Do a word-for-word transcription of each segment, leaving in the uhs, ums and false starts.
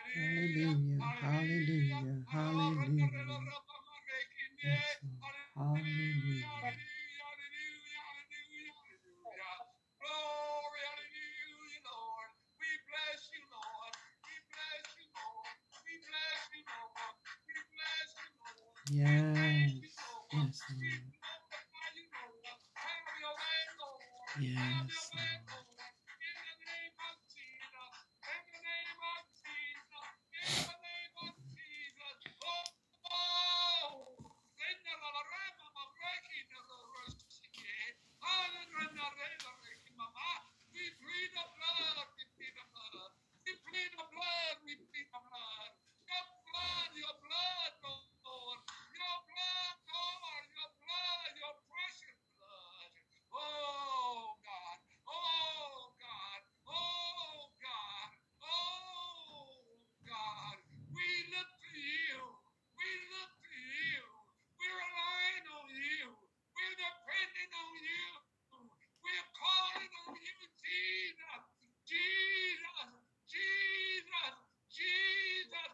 Hallelujah, hallelujah, hallelujah. Yes, Lord. Hallelujah. Glory, hallelujah, Lord. We bless you, Lord. We bless you, Lord. We bless you, Lord. We bless you, Lord. Yes, yes, Lord. Have your way, Lord. Have Yes, your way, Lord. Lord. In the name of Jesus. In the name of Jesus. In the name of Jesus. Oh, oh. Renda la la rema ma reki na ro ro shike. Hana rena rena reki mama. We plead the blood. We plead the blood. We plead the blood. We plead the blood. Your blood, your blood, Lord. Your blood, Lord. Your blood, your precious blood. Oh, God. Oh, God. Oh, God. Oh, God. We look to you. We look to you. We're relying on you. We're depending on you. We're calling on you, Jesus. Jesus. Jesus. Jesus.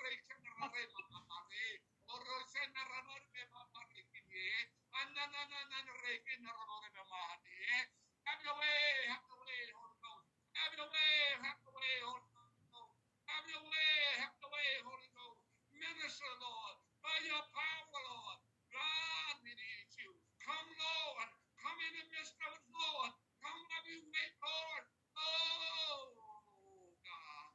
Have your way, have your way, Holy Ghost. Have your way, have your way, Holy Ghost. Have your way, have your way, Holy Ghost. Minister, Lord, by your power, Lord. God, we need you. Come, Lord. Come in the midst of us, Lord. Come have you way, Lord. Oh, God.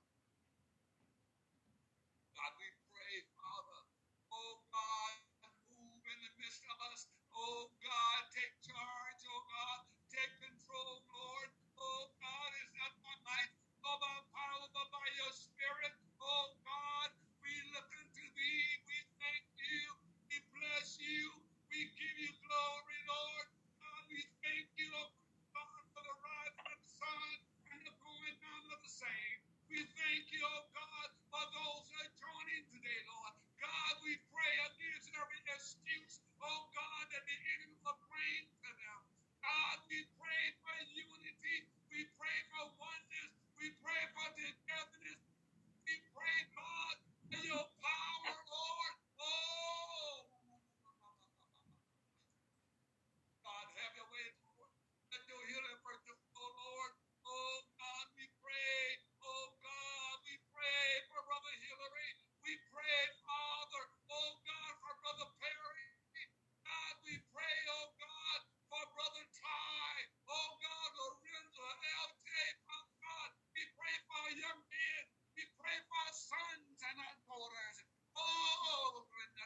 God, we pray, Father. Oh, God, move in the midst of us. Oh, God, take charge. Oh, God, take control, Lord. Oh, God, it's not by might or by power, but by your spirit. Oh, God, we look unto thee. We thank you. We bless you. We give you glory, Lord. God, we thank you, oh, God, for the rise of the sun and the going down of the same. We thank you, oh God, for those that are joining today, Lord. God, we pray against every excuse, oh God, that the enemy will bring to them. God, we pray for unity. We pray for oneness. We pray for togetherness. We pray, God, for your power, Lord. Oh, God, have your way, Lord. Let your healing virtue flow, Lord. Oh, God, we pray. Oh, God, we pray for Brother Hillary. We pray, Father, oh, God, for Brother Perry. God, we pray, oh, God, for Brother Ty. Oh, God, Lorenzo, L J, oh, God, we pray for our young men. We pray for our sons and our daughters. Oh,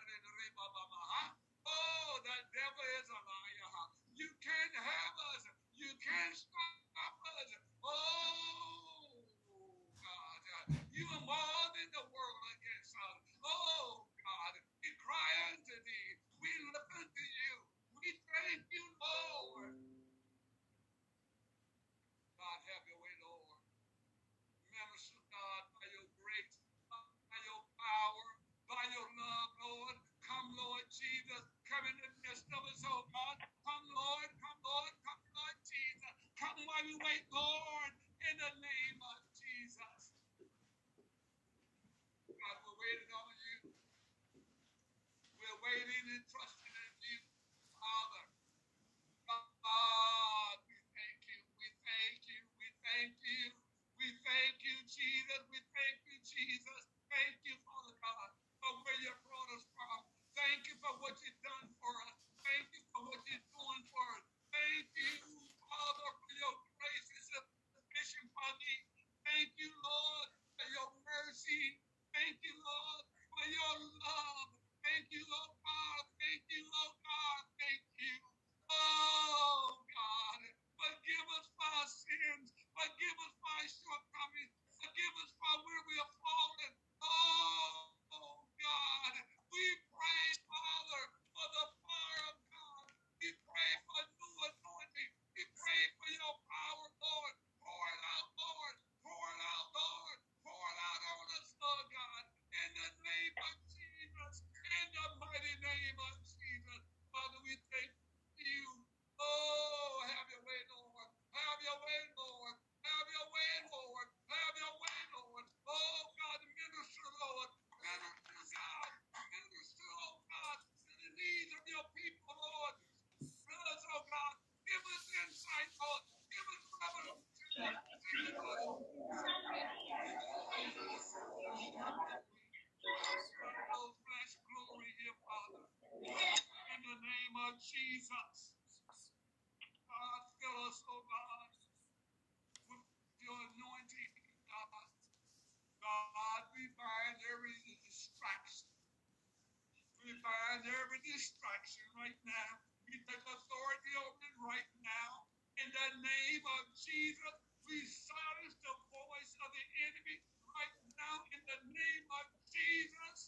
oh, the devil is a liar. You can't have us. You can't stop us. Oh, God. You are more than the world against us. Oh, God. We cry unto thee. We look unto you. We thank you, Lord. God, have your way, Lord. Minister, God, by your grace, by your power, by your love, Lord. Come, Lord Jesus. Come in the midst of us, oh God. Come, Lord. Come, Lord. Come, Lord Jesus. Come while we wait, Lord, in the name of Jesus. God, we're waiting on you. We're waiting and trusting in you, Father. God, we thank you. We thank you. We thank you. We thank you, Jesus. We thank you, Jesus. Thank you, Father God, for where you brought us from. Thank you for what you've done for us. Thank you for what you're doing for us. Thank you, Father, for your grace is sufficient for me. Thank you, Lord, for your mercy. Thank you, Lord, for your love. Thank you, Lord God. Thank you, Jesus. God, fill us, oh God, with your anointing, God. God, we bind every distraction. We bind every distraction right now. We take authority over it right now. In the name of Jesus, we silence the voice of the enemy right now in the name of Jesus.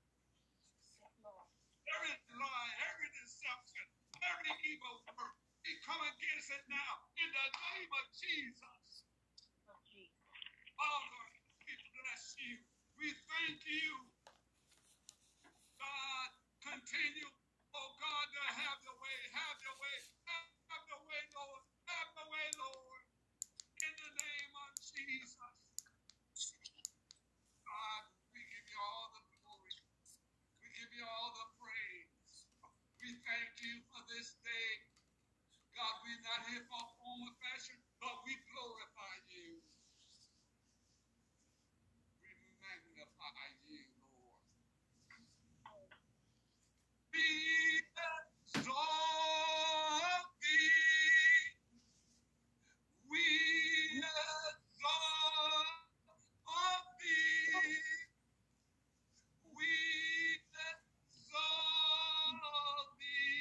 Every lie, every deception, every evil work, we come against it now in the name of Jesus. Father, we bless you. We thank you. God, continue, oh God, to have your way, have your way, have your way, Lord, have your way, Lord, in the name of Jesus. God, we give you all the glory. We give you all the praise. We thank you for this day. God, we're not here for form or fashion, but we glorify you. We magnify you, Lord. We exalt thee. We exalt thee. We exalt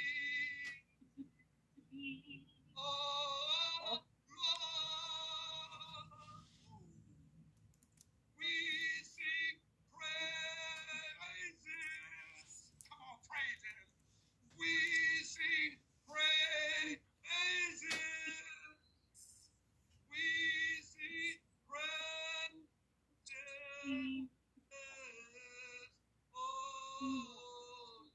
thee. Oh, Lord. We sing praises. Come on, praise him. We sing praises. We sing praises. Oh, Lord.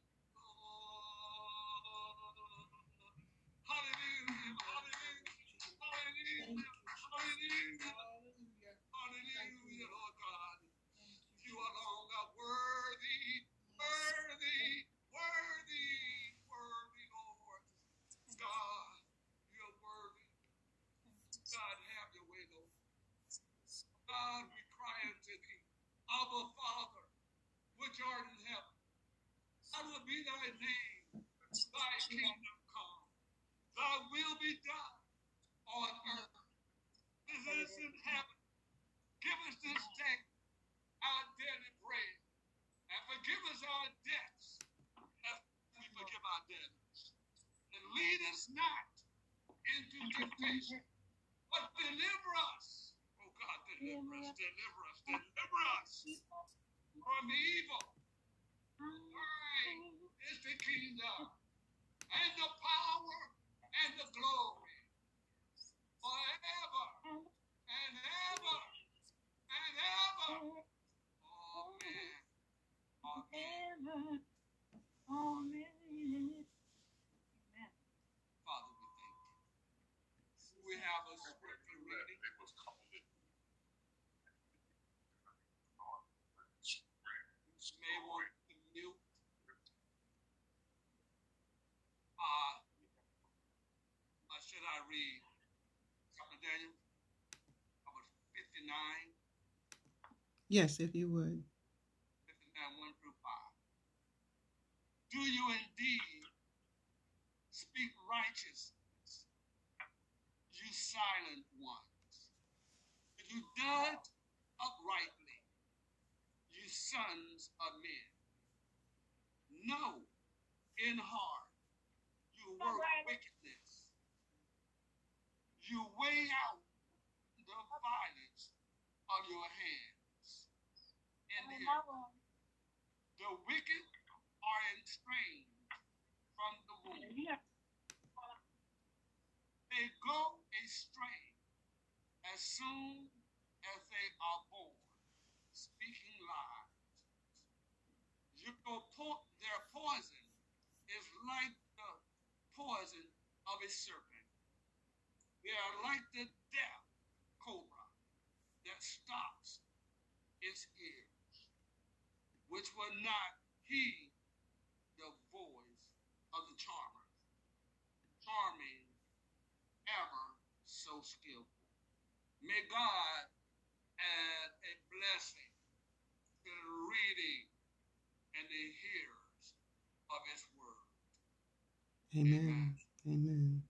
Hallelujah. Hallelujah. Hallelujah. Hallelujah. Hallelujah, Lord God. You alone are worthy, worthy, worthy, worthy, Lord. God, you're worthy. God, have your way, Lord. God, we cry unto thee, Abba, Father, which art in heaven. Hallowed be thy name. Thy kingdom come. Thy will be done on earth as it is in heaven. Give us this day our daily bread, and forgive us our debts as we forgive our debtors. And lead us not into temptation, but deliver us. Oh God, deliver us, deliver us, deliver us from evil. Thine is the kingdom, and the power, and the glory, forever, and ever, and ever. Amen. Amen. Amen. Father, we thank you. We have a scripture reading. You may want to mute. Uh, uh, should I read Doctor Daniel? Number fifty-nine, Yes, if you would. fifty-nine, one through five. Do you indeed speak righteousness, you silent ones? You judge uprightly, you sons of men. No, in heart, you work wickedness. You weigh out the violence of your hands. In the, the wicked are estranged from the womb. They go astray as soon as they are born, speaking lies. Your po- their poison is like the poison of a serpent. They are like the death cobra that stops its ears, which will not heed the voice of the charmer, charming, ever so skillful. May God add a blessing to the reading and the hearers of his word. Amen. Amen.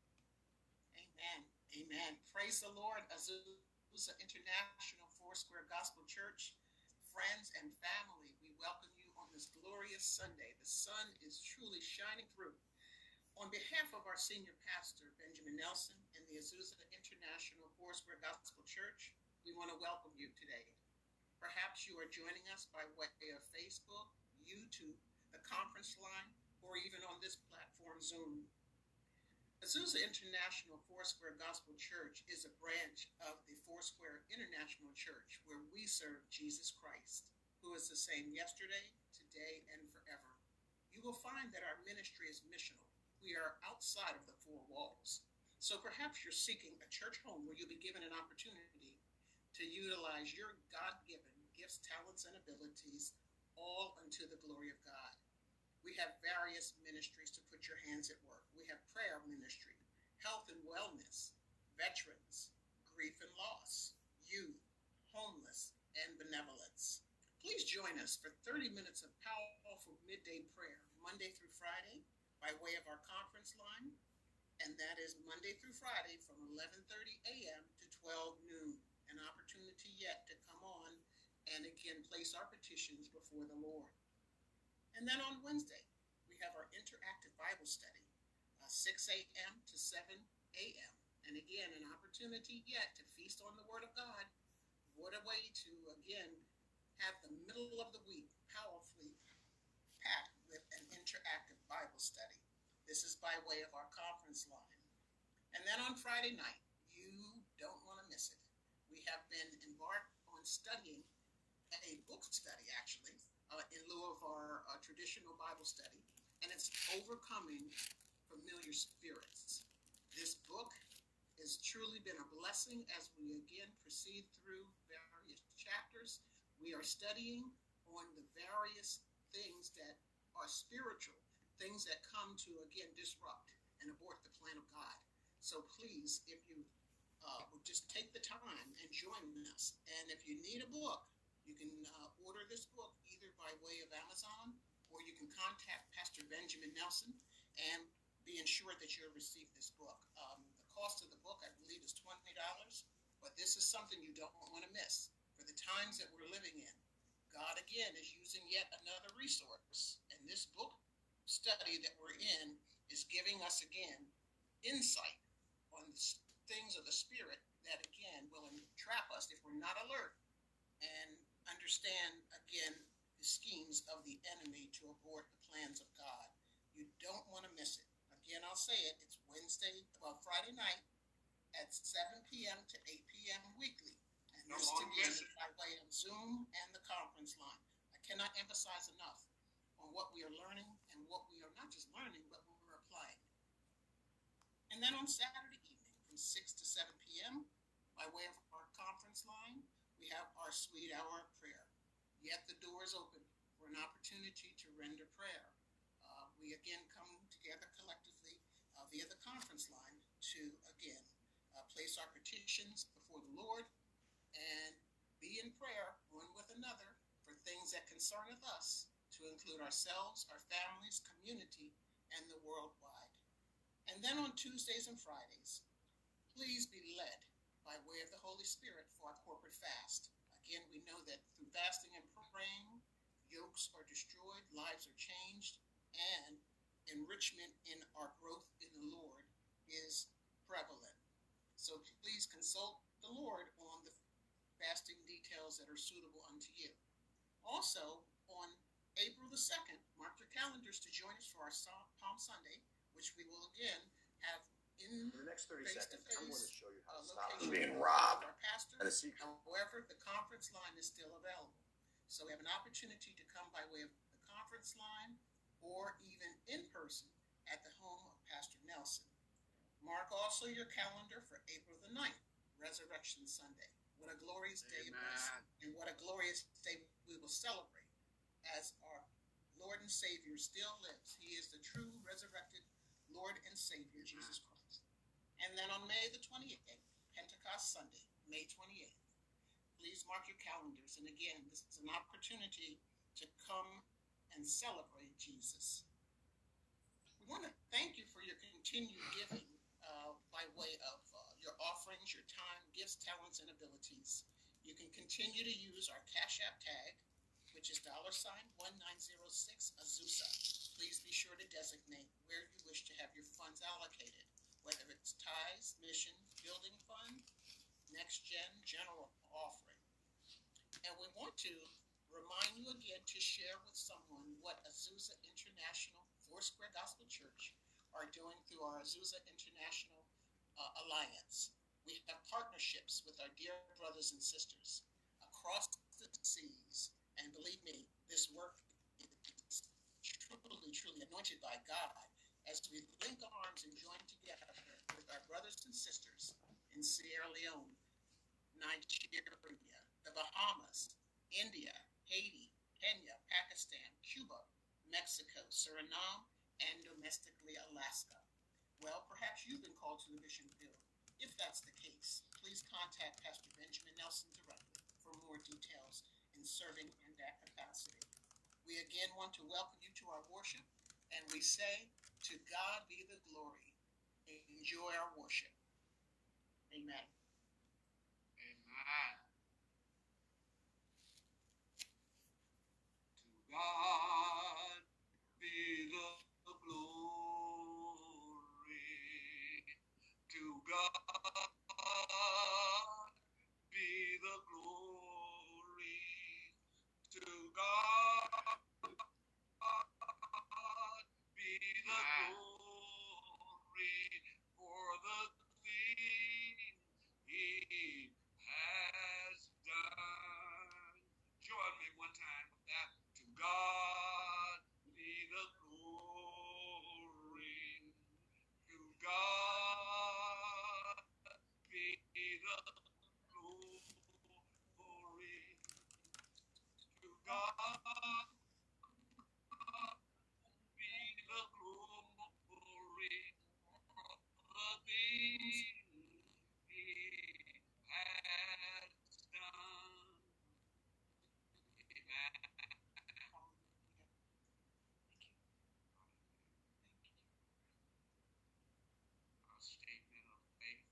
Amen. Amen. Praise the Lord. Azusa International Foursquare Gospel Church, friends and family, we welcome you on this glorious Sunday. The sun is truly shining through. On behalf of our senior pastor, Benjamin Nelson, and the Azusa International Foursquare Gospel Church, we want to welcome you today. Perhaps you are joining us by way of Facebook, YouTube, the conference line, or even on this platform, Zoom. Azusa International Foursquare Gospel Church is a branch of the Foursquare International Church where we serve Jesus Christ, who is the same yesterday, today, and forever. You will find that our ministry is missional. We are outside of the four walls. So perhaps you're seeking a church home where you'll be given an opportunity to utilize your God-given gifts, talents, and abilities, all unto the glory of God. We have various ministries to put your hands at work. We have prayer ministry, health and wellness, veterans, grief and loss, youth, homeless, and benevolence. Please join us for thirty minutes of powerful midday prayer, Monday through Friday, by way of our conference line, and that is Monday through Friday from eleven thirty a.m. to twelve noon. An opportunity yet to come on and again place our petitions before the Lord. And then on Wednesday, we have our interactive Bible study, uh, six a.m. to seven a.m. And again, an opportunity yet to feast on the Word of God. What a way to, again, have the middle of the week powerfully packed with an interactive Bible study. This is by way of our conference line. And then on Friday night, you don't want to miss it. We have been embarked on studying a book study, actually, uh, in lieu of our uh, traditional Bible study, and it's Overcoming Familiar Spirits. This book has truly been a blessing as we again proceed through various chapters. We are studying on the various things that are spiritual, things that come to, again, disrupt and abort the plan of God. So please, if you uh, would just take the time and join us, and if you need a book, you can uh, order this book either by way of Amazon, or you can contact Pastor Benjamin Nelson and be ensured that you'll receive this book. Um, the cost of the book, I believe, is twenty dollars, but this is something you don't want to miss. For the times that we're living in, God, again, is using yet another resource, and this book study that we're in is giving us, again, insight on the things of the Spirit that, again, will entrap us if we're not alert and understand, again, the schemes of the enemy to abort the plans of God. You don't want to miss it. Again, I'll say it. It's Wednesday, well, Friday night at seven p.m. to eight p.m. weekly. And this again is by way of Zoom and the conference line. I cannot emphasize enough on what we are learning and what we are not just learning, but what we're applying. And then on Saturday evening from six to seven p.m., by way of our conference line, we have our sweet hour of prayer. Yet the door is open for an opportunity to render prayer. Uh, we again come together collectively uh, via the conference line to, again, uh, place our petitions before the Lord and be in prayer one with another for things that concerneth us, to include ourselves, our families, community, and the worldwide. And then on Tuesdays and Fridays, please be led by way of the Holy Spirit for our corporate fast. Again, we know that through fasting and praying, yokes are destroyed, lives are changed, and enrichment in our growth in the Lord is prevalent. So please consult the Lord on the fasting details that are suitable unto you. Also, on April the second, mark your calendars to join us for our Palm Sunday, which we will again have in For the next thirty seconds, I'm going to show you how uh, to stop location being of robbed. our pastor. And a secret. However, the conference line is still available. So we have an opportunity to come by way of the conference line or even in person at the home of Pastor Nelson. Mark also your calendar for April the ninth, Resurrection Sunday. What a glorious day it was, and what a glorious day we will celebrate as our Lord and Savior still lives. He is the true resurrected Lord and Savior, Jesus Christ. And then on May the twenty-eighth, Pentecost Sunday, May twenty-eighth, please mark your calendars. And again, this is an opportunity to come and celebrate Jesus. We want to thank you for your continued giving uh, by way of uh, your offerings, your time, gifts, talents, and abilities. You can continue to use our Cash App tag, which is dollar sign one nine zero six Azusa. Please be sure to designate where you wish to have your funds allocated, whether it's tithes, mission, building fund, next gen, general offering. And we want to remind you again to share with someone what Azusa International Foursquare Gospel Church are doing through our Azusa International uh, Alliance. We have partnerships with our dear brothers and sisters across the seas. And believe me, this work is truly, truly anointed by God as we link arms and join together with our brothers and sisters in Sierra Leone, Nigeria, the Bahamas, India, Haiti, Kenya, Pakistan, Cuba, Mexico, Suriname, and domestically Alaska. Well, perhaps you've been called to the mission field. If that's the case, please contact Pastor Benjamin Nelson directly for more details in serving in that capacity. We again want to welcome you to our worship, and we say, to God be the glory. Enjoy our worship. Amen. Amen. To God be the glory. To God be the glory. To God be the glory for the things He has done. Join me one time with that. To God be the glory. To God be the glory. To God be the glory for the things He has done. Amen. Our statement of faith.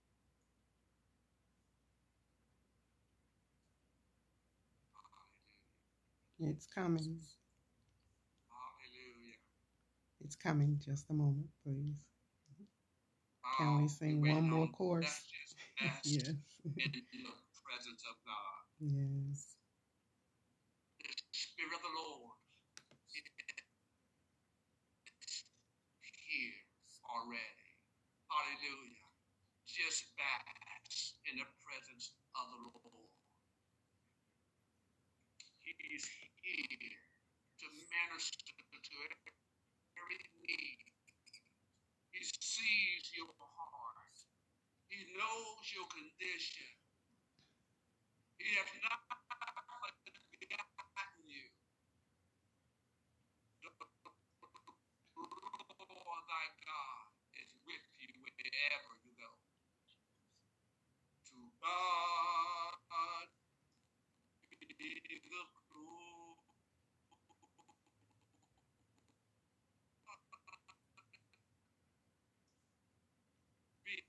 Hallelujah. It's coming. Hallelujah. It's coming. Just a moment, please. Can Wow, we we sing waiting one more on chorus? messages fast Yes. in the presence of God. Yes. The Spirit of the Lord is here already. Hallelujah. Just bask in the presence of the Lord. He's here to minister to every need. He sees your heart. He knows your condition. He has not forgotten you. The Lord thy God is with you wherever you go. To God be the glory. Be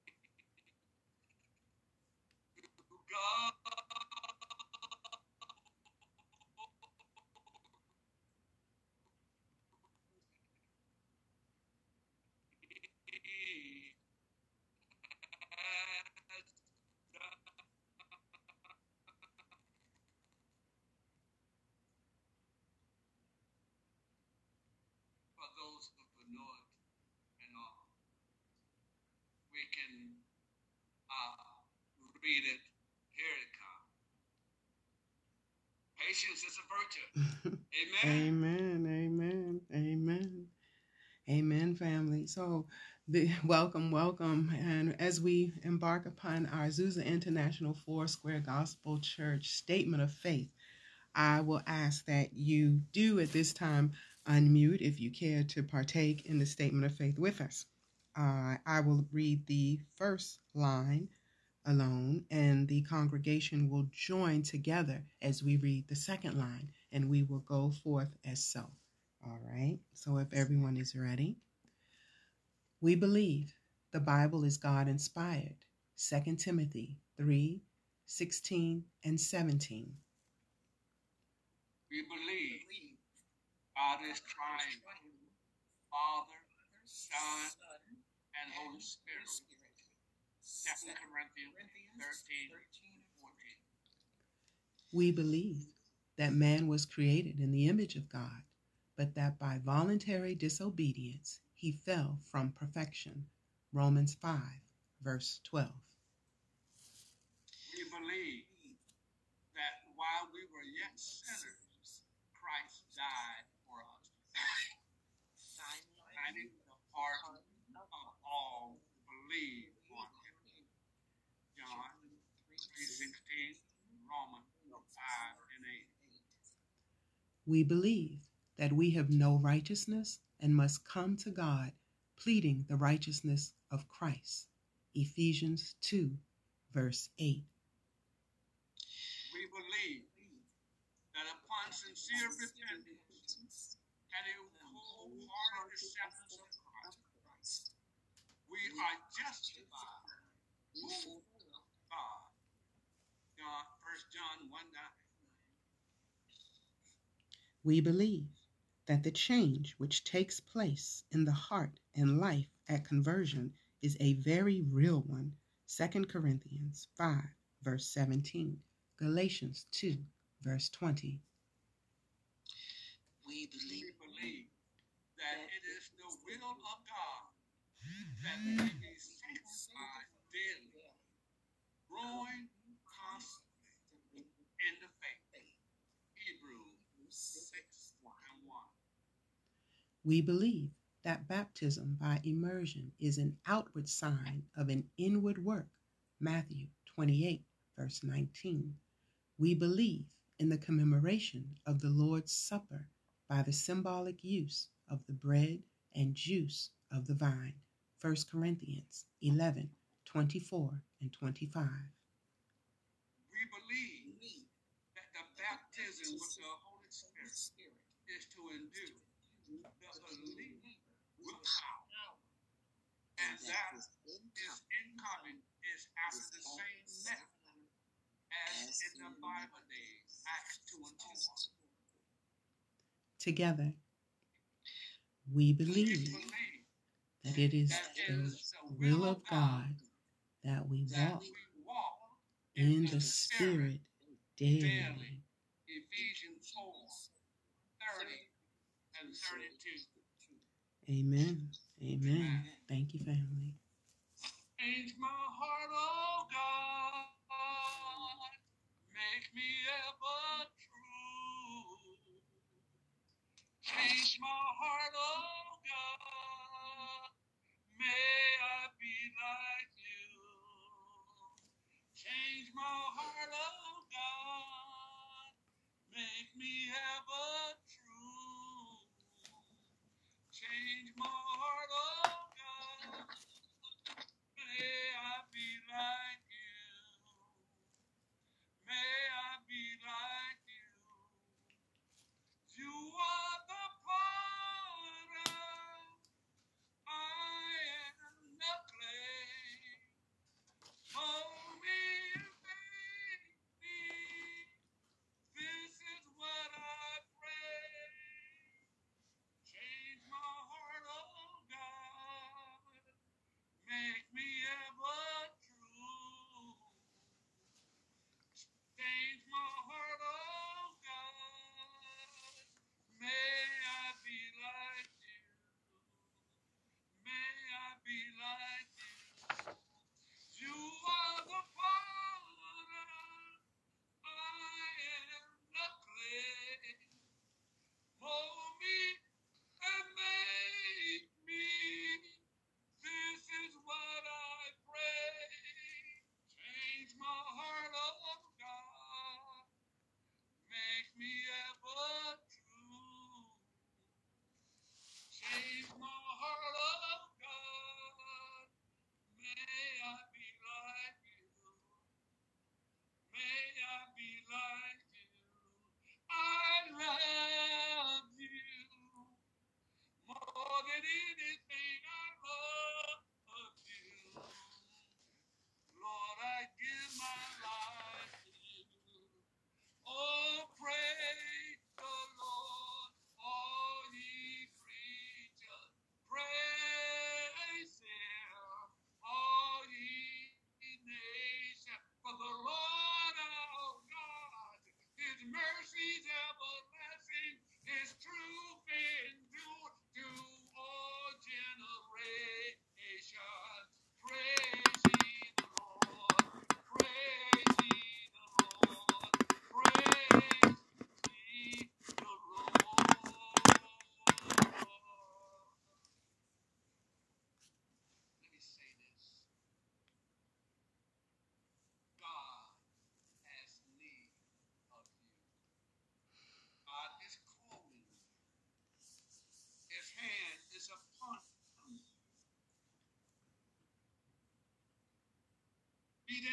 to God. He has done. For those who know it and all, we can uh, read it. Here it comes. Patience is a virtue. Amen. Amen. Amen. Amen. Amen, family. So, the, welcome, welcome. And as we embark upon our Azusa International Foursquare Gospel Church Statement of Faith, I will ask that you do at this time unmute if you care to partake in the Statement of Faith with us. Uh, I will read the first line alone, and the congregation will join together as we read the second line, and we will go forth as so. All right, so if everyone is ready, we believe the Bible is God inspired. Second Timothy three, sixteen and seventeen. We believe God is triune, Father, Son, and Holy Spirit. Second Corinthians thirteen, fourteen. We believe that man was created in the image of God, but that by voluntary disobedience he fell from perfection. Romans five, verse twelve. We believe that while we were yet sinners, Christ died for us, signing the pardon of all who believe on him. John three sixteen, Romans five and eight. We believe that we have no righteousness and must come to God pleading the righteousness of Christ. Ephesians two, verse eight. We believe that upon sincere repentance and a wholehearted acceptance of Christ, we are justified before God. John, First John one nine. We believe that the change which takes place in the heart and life at conversion is a very real one. Second Corinthians five, verse seventeen. Galatians two, verse twenty. We believe, We believe that it is the will of God that we be sanctified daily, growing constantly in the faith. Hebrews six and one. We believe that baptism by immersion is an outward sign of an inward work. Matthew twenty-eight, verse nineteen. We believe in the commemoration of the Lord's Supper by the symbolic use of the bread and juice of the vine. First Corinthians eleven, twenty-four and twenty-five. We believe that the baptism with the Holy Spirit is to endue the believer with power, and that his incoming is after the same method as in the Bible days, Acts two and two. Together, we We believe believe that it is that it the is the will of God that we that walk we walk in the Spirit daily. daily. Ephesians four, thirty and thirty-two. Amen. Amen. Thank you, family. Change my heart, oh God. Make me ever true. Change my heart, oh God. May I be like you. Change my heart, oh God. Make me ever true. Change my heart, oh God. May I be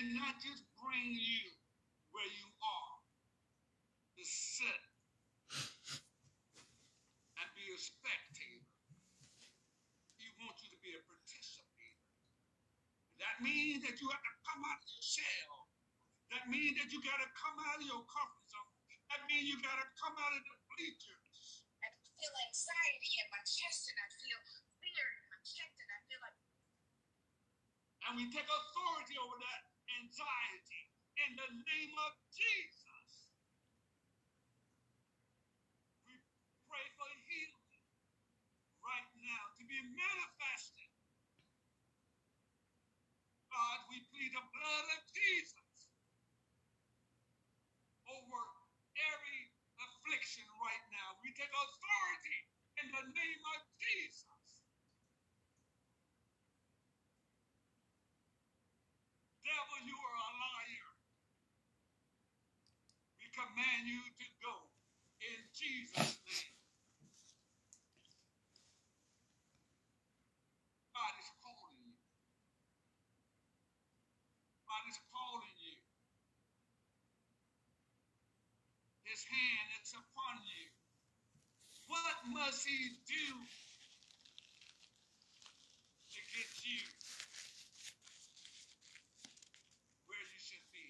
did not just bring you where you are to sit and be a spectator. He wants you to be a participator. That means that you have to come out of your shell. That means that you got to come out of your comfort zone. That means you got to come out of the bleachers. I feel anxiety in my chest, and I feel fear in my chest, and I feel like. And we take authority over that anxiety in the name of Jesus. We pray for healing right now to be manifested. God, we plead the blood of Jesus over every affliction right now. We take authority in the name of Jesus. Devil, you are a liar. We command you to go in Jesus' name. God is calling you. God is calling you. His hand is upon you. What must he do to get you where you should be?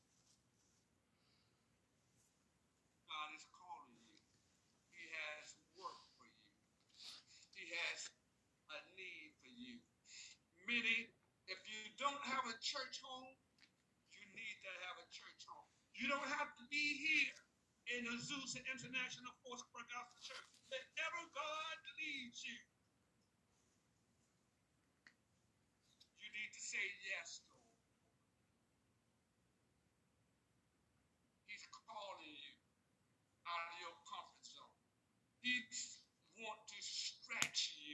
God is calling you. He has work for you. He has a need for you. Many, if you don't have a church home, you need to have a church home. You don't have to be here in Azusa International Foursquare Gospel Church. Wherever God leads you, you need to say yes, Lord. He's calling you out of your comfort zone. He wants to stretch you.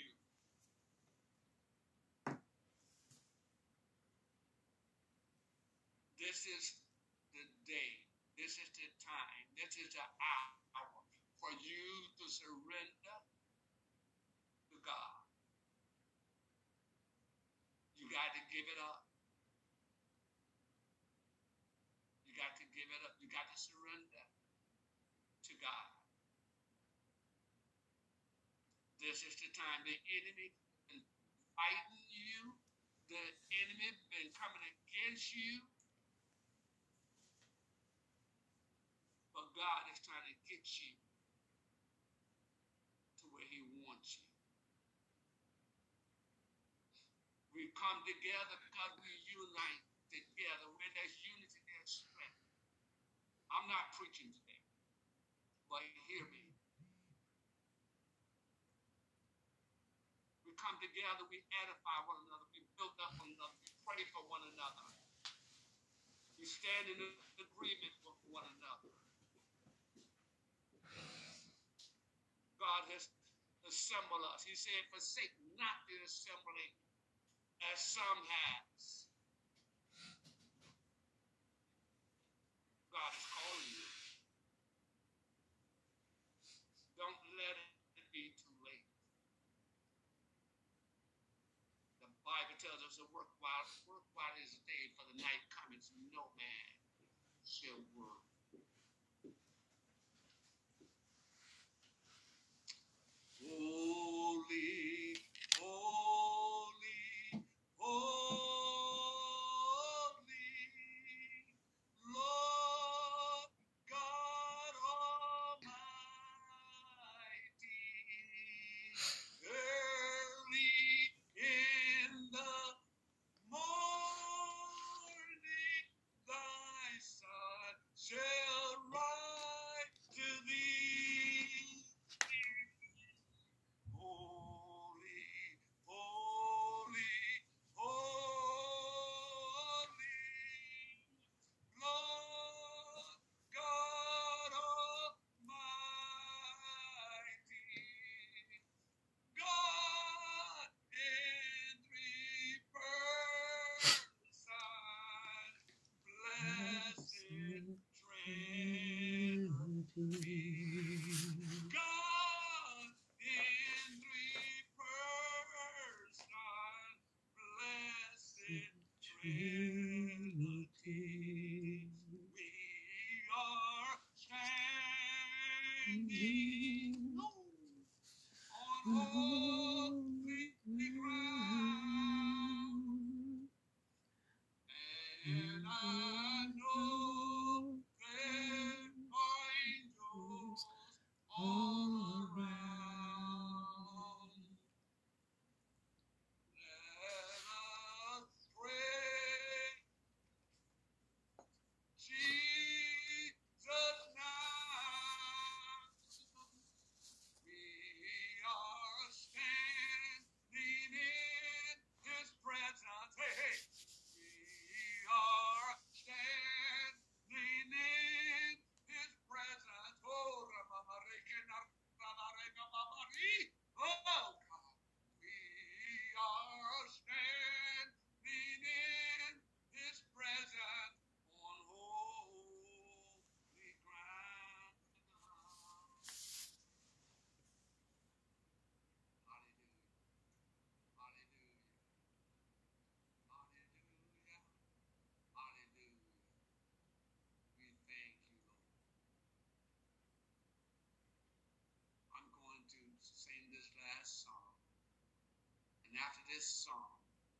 This is the day. This is the time. This is the hour for you to surrender to God. You got to give it up. You got to give it up. You got to surrender to God. This is the time. The enemy been fighting you. The enemy been coming against you. But God is trying to get you to where he wants you. We come together because we unite together. Where there's unity, there's strength. I'm not preaching today, but hear me. We come together, we edify one another, we build up one another, we pray for one another. We stand in agreement with one another. God has assembled us. He said, forsake not the assembly as some has. God is calling you. Don't let it be too late. The Bible tells us to work while work while it is day, for the night cometh, no man shall work. Holy, holy, holy, Lord God Almighty. Early in the morning, thy sun shall rise to thee. Holy, holy, holy, Lord God Almighty, God in three persons, blessed Trinity. God in three persons, blessed Trinity. on holy ground. And I know there are angels all around. Let us pray, Jesus now. We are standing in His presence. Hey, hey. We are standing in His presence. Oh, Ramamarikina, Ramarimamamari. Oh, God. We are standing in His presence on holy ground. Hallelujah. Hallelujah. Hallelujah. Hallelujah. We thank you, Lord. I'm going to sing this last song. And after this song,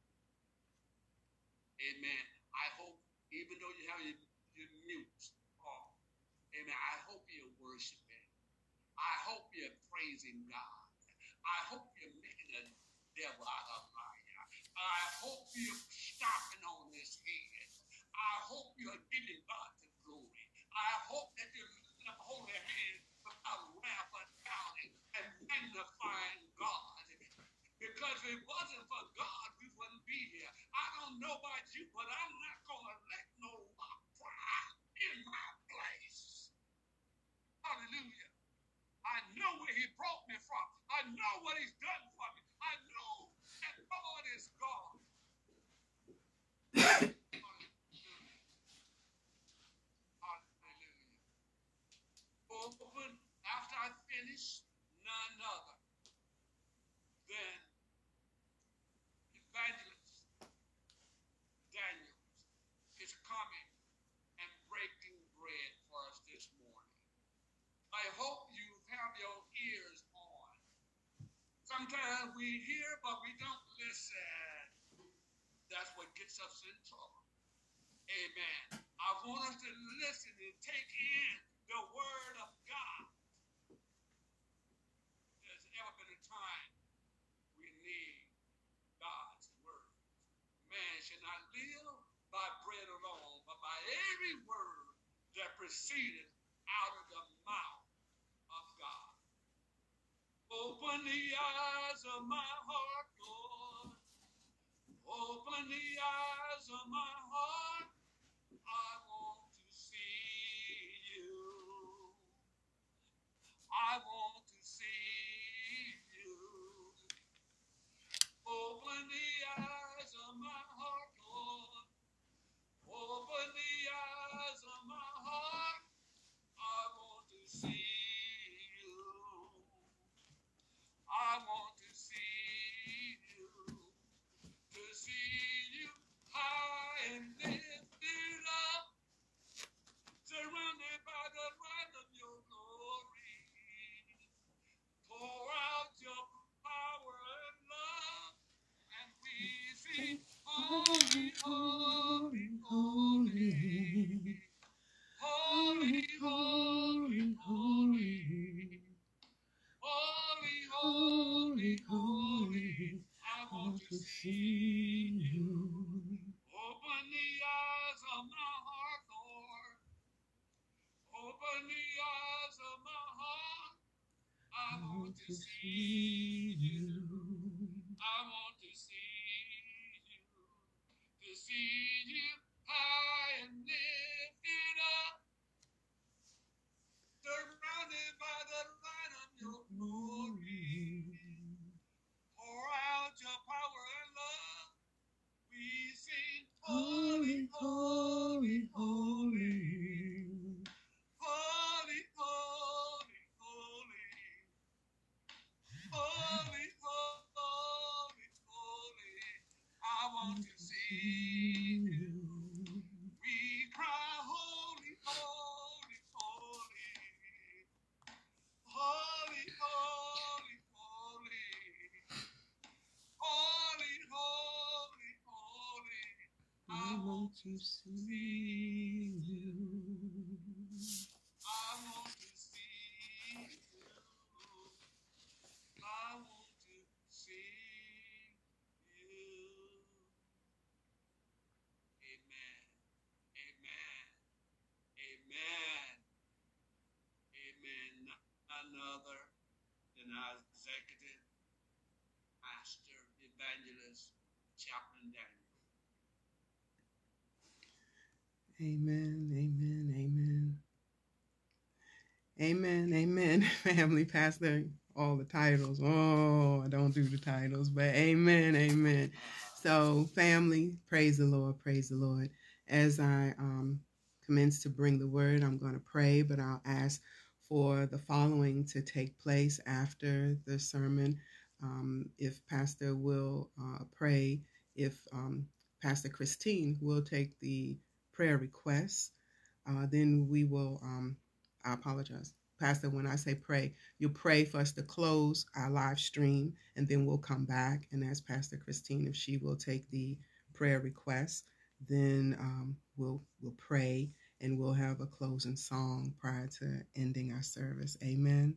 amen, I hope, even though you have your, your mute off, amen, I hope you're worshiping. I hope you're praising God. I hope you're making the devil out of liar. I hope you're stomping on his head. I hope you're giving God the glory. I hope that you're lifting up holy hands without wrath and doubting and magnifying God. Because if it wasn't for God, we wouldn't be here. I don't know about you, but I'm not going to let no rock cry in my place. Hallelujah. I know where He brought me from. I know what He's done for me. I know that God is God. Hallelujah. Hallelujah. Open after I finish, none other than Evangelist Daniels is coming and breaking bread for us this morning. I hope you have your ears on. Sometimes we hear, but we don't listen. That's what gets us in trouble. Amen. I want us to listen and take in the word of God. There's ever been a time we need God's word. Man should not live by bread alone, but by every word that proceeded out of the mouth of God. Open the eyes of my heart, Lord. Open the eyes of my heart. I want to see you. I want to see you. Open the eyes of my heart, Lord. Open the eyes of my heart. I want to see you. I want to see you. To see you high and lifted up, surrounded by the light of your glory. Pour out your power and love, and we sing, holy, holy, holy. Holy, holy, holy. Holy, holy, holy. I want to see you. Open the eyes of my heart, Lord. Open the eyes of my heart. I want to see you. I want to see you. To see you high and lifted up, surrounded by the light of your glory. Pour out your power and love. We sing, holy, holy, holy. Holy, holy, holy. Holy, holy, holy. I want to see you. We cry to see you. I want to see you. I want to see you. Amen. Amen. Amen. Amen. None other than our executive pastor, evangelist, chaplain Daniel. Amen, amen, amen. Amen, amen, family, pastor, all the titles. Oh, I don't do the titles, but amen, amen. So, family, praise the Lord, praise the Lord. As I um, commence to bring the word, I'm going to pray, but I'll ask for the following to take place after the sermon. Um, if Pastor will uh, pray, if um, Pastor Christine will take the prayer requests, uh, then we will, um, I apologize. Pastor, when I say pray, you'll pray for us to close our live stream, and then we'll come back and ask Pastor Christine if she will take the prayer requests. Then um, we'll we'll pray, and we'll have a closing song prior to ending our service. Amen.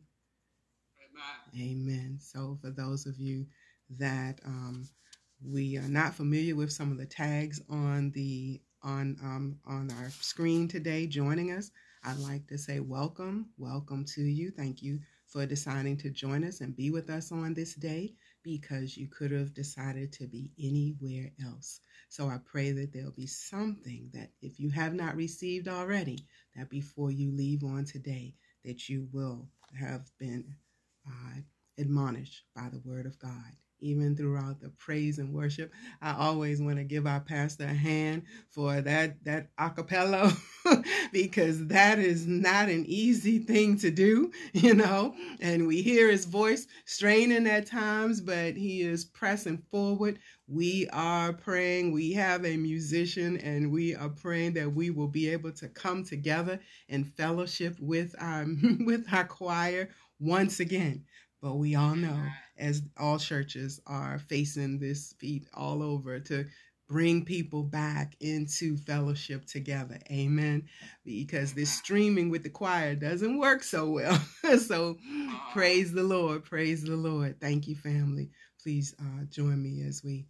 Amen. Amen. So for those of you that um, we are not familiar with some of the tags on the on um, on our screen today, joining us, I'd like to say welcome, welcome to you. Thank you for deciding to join us and be with us on this day, because you could have decided to be anywhere else. So I pray that there'll be something that, if you have not received already, that before you leave on today, that you will have been uh, admonished by the word of God. Even throughout the praise and worship, I always want to give our pastor a hand for that that a cappella, because that is not an easy thing to do, you know. And we hear his voice straining at times, but he is pressing forward. We are praying. We have a musician, and we are praying that we will be able to come together in fellowship with our with our choir once again. But we all know, as all churches are facing this feat all over, to bring people back into fellowship together. Amen. Because this streaming with the choir doesn't work so well. So praise the Lord. Praise the Lord. Thank you, family. Please uh, join me as we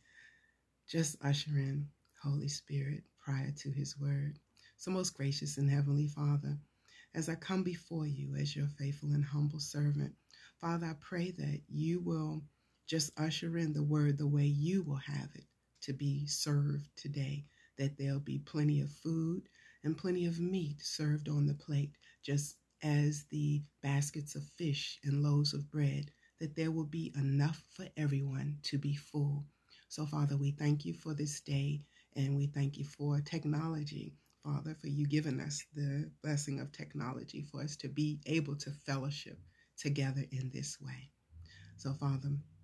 just usher in Holy Spirit prior to his word. So most gracious and heavenly Father, as I come before you as your faithful and humble servant, Father, I pray that you will just usher in the word the way you will have it to be served today, that there'll be plenty of food and plenty of meat served on the plate, just as the baskets of fish and loaves of bread, that there will be enough for everyone to be full. So, Father, we thank you for this day, and we thank you for technology, Father, for you giving us the blessing of technology for us to be able to fellowship together in this way. So, Father,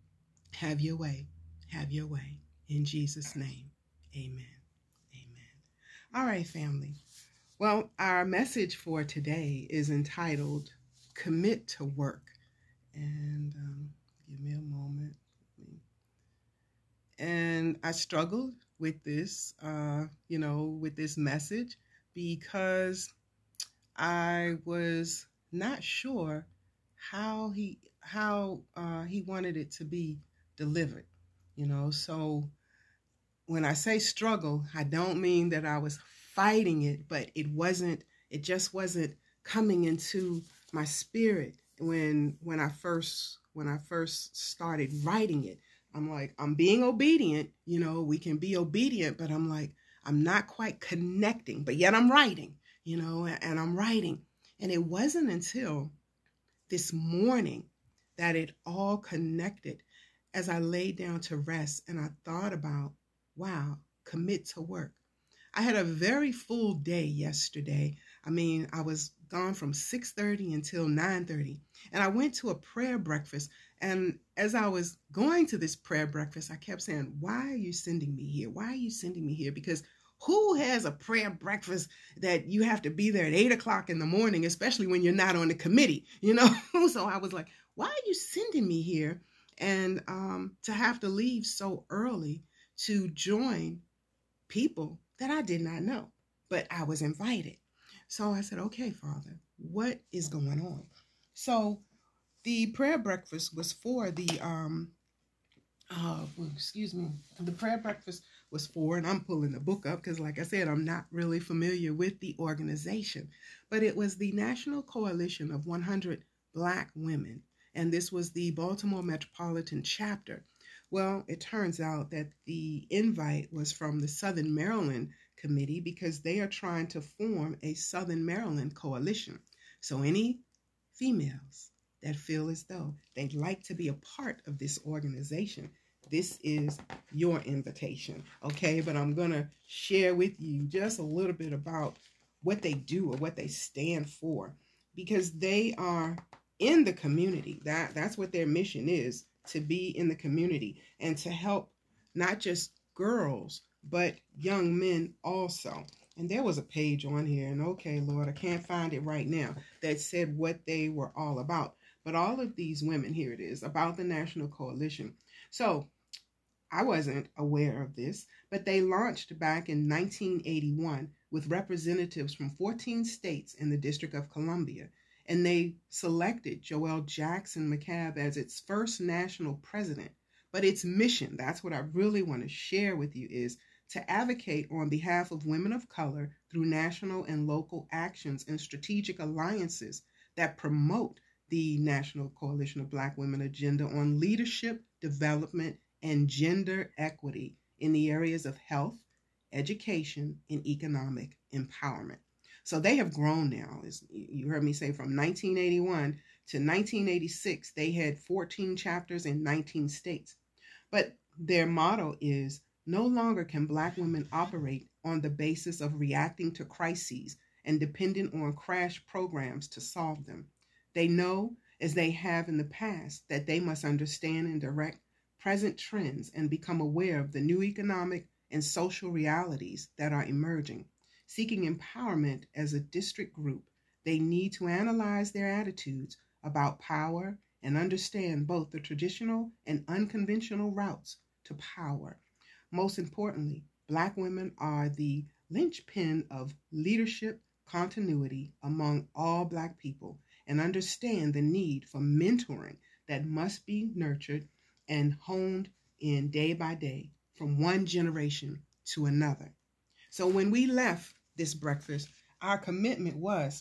have your way, have your way. In Jesus' name, amen, amen. All right, family. Well, our message for today is entitled, Commit to Work. And um, give me a moment. And I struggled with this, uh, you know, with this message, because I was not sure how he how uh, he wanted it to be delivered, you know. So when I say struggle, I don't mean that I was fighting it, but it wasn't. It just wasn't coming into my spirit when when I first when I first started writing it. I'm like, I'm being obedient, you know. We can be obedient, but I'm like, I'm not quite connecting. But yet I'm writing, you know, and I'm writing, and it wasn't until this morning that it all connected as I laid down to rest and I thought about, wow, commit to work. I had a very full day yesterday. I mean, I was gone from six thirty until nine thirty, and I went to a prayer breakfast. And as I was going to this prayer breakfast, I kept saying, why are you sending me here? Why are you sending me here? Because who has a prayer breakfast that you have to be there at eight o'clock in the morning, especially when you're not on the committee, you know? So I was like, why are you sending me here? And um, to have to leave so early to join people that I did not know, but I was invited. So I said, okay, Father, what is going on? So the prayer breakfast was for the, um, uh, excuse me, the prayer breakfast was for, and I'm pulling the book up because, like I said, I'm not really familiar with the organization, but it was the National Coalition of one hundred Black Women, and this was the Baltimore Metropolitan Chapter. Well, it turns out that the invite was from the Southern Maryland Committee because they are trying to form a Southern Maryland coalition. So any females that feel as though they'd like to be a part of this organization, this is your invitation, okay? But I'm going to share with you just a little bit about what they do or what they stand for, because they are in the community. That, that's what their mission is, to be in the community and to help not just girls, but young men also. And there was a page on here, and okay, Lord, I can't find it right now, that said what they were all about. But all of these women, here it is, about the National Coalition. So I wasn't aware of this, but they launched back in nineteen eighty-one with representatives from fourteen states in the District of Columbia. And they selected Joelle Jackson McCabe as its first national president. But its mission, that's what I really want to share with you, is to advocate on behalf of women of color through national and local actions and strategic alliances that promote the National Coalition of Black Women agenda on leadership, development, and gender equity in the areas of health, education, and economic empowerment. So they have grown now. As you heard me say, from nineteen eighty-one to nineteen eighty-six, they had fourteen chapters in nineteen states. But their motto is, no longer can Black women operate on the basis of reacting to crises and dependent on crash programs to solve them. They know, as they have in the past, that they must understand and direct present trends and become aware of the new economic and social realities that are emerging. Seeking empowerment as a district group, they need to analyze their attitudes about power and understand both the traditional and unconventional routes to power. Most importantly, Black women are the linchpin of leadership continuity among all Black people, and understand the need for mentoring that must be nurtured and honed in day by day from one generation to another. So when we left this breakfast, our commitment was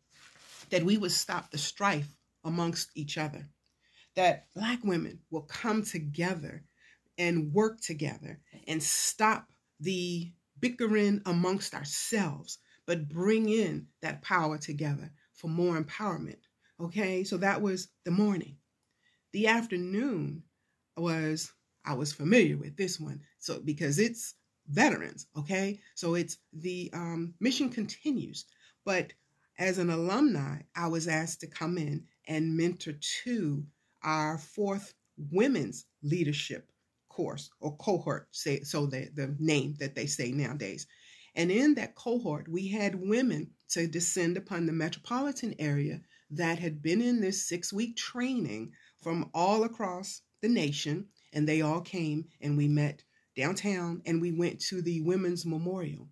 that we would stop the strife amongst each other, that Black women will come together and work together and stop the bickering amongst ourselves, but bring in that power together for more empowerment. Okay, so that was the morning. The afternoon was, I was familiar with this one, so because it's veterans, okay? So it's the um, mission continues. But as an alumni, I was asked to come in and mentor to our fourth women's leadership course or cohort, say so the, the name that they say nowadays. And in that cohort, we had women to descend upon the metropolitan area that had been in this six-week training from all across the nation, and they all came and we met downtown and we went to the Women's Memorial.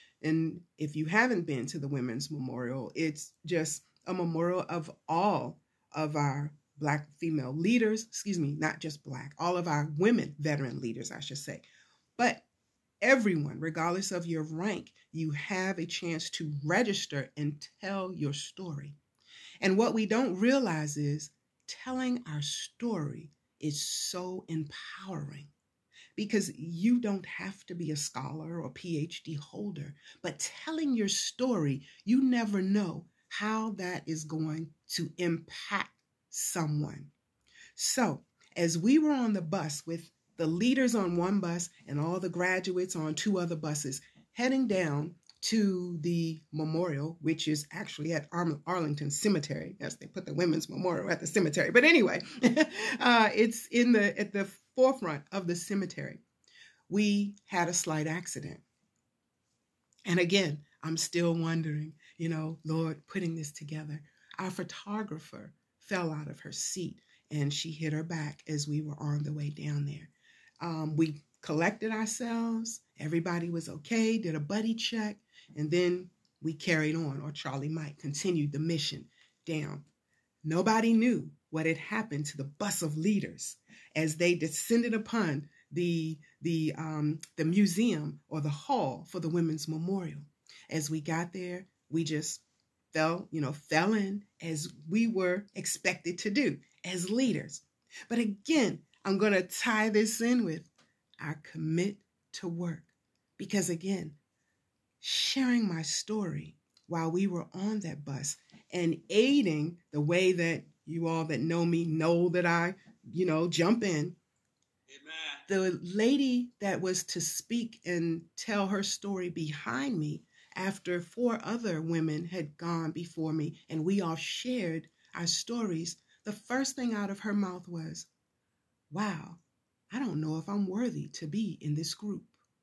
And if you haven't been to the Women's Memorial, it's just a memorial of all of our Black female leaders, excuse me, not just Black, all of our women veteran leaders, I should say. But everyone, regardless of your rank, you have a chance to register and tell your story. And what we don't realize is telling our story is so empowering, because you don't have to be a scholar or P H D holder, but telling your story, you never know how that is going to impact someone. So as we were on the bus with the leaders on one bus and all the graduates on two other buses, heading down to the memorial, which is actually at Ar- Arlington Cemetery. Yes, they put the Women's Memorial at the cemetery. But anyway, uh, it's in the at the forefront of the cemetery. We had a slight accident. And again, I'm still wondering, you know, Lord, putting this together. Our photographer fell out of her seat and she hit her back as we were on the way down there. Um, we collected ourselves. Everybody was okay, did a buddy check, and then we carried on, or Charlie Mike continued the mission down. Nobody knew what had happened to the bus of leaders as they descended upon the, the, um, the museum or the hall for the Women's Memorial. As we got there, we just fell, you know, fell in as we were expected to do as leaders. But again, I'm going to tie this in with our commit to work. Because again, sharing my story while we were on that bus and aiding the way that you all that know me know that I, you know, jump in. Amen. The lady that was to speak and tell her story behind me after four other women had gone before me and we all shared our stories, the first thing out of her mouth was, wow, I don't know if I'm worthy to be in this group.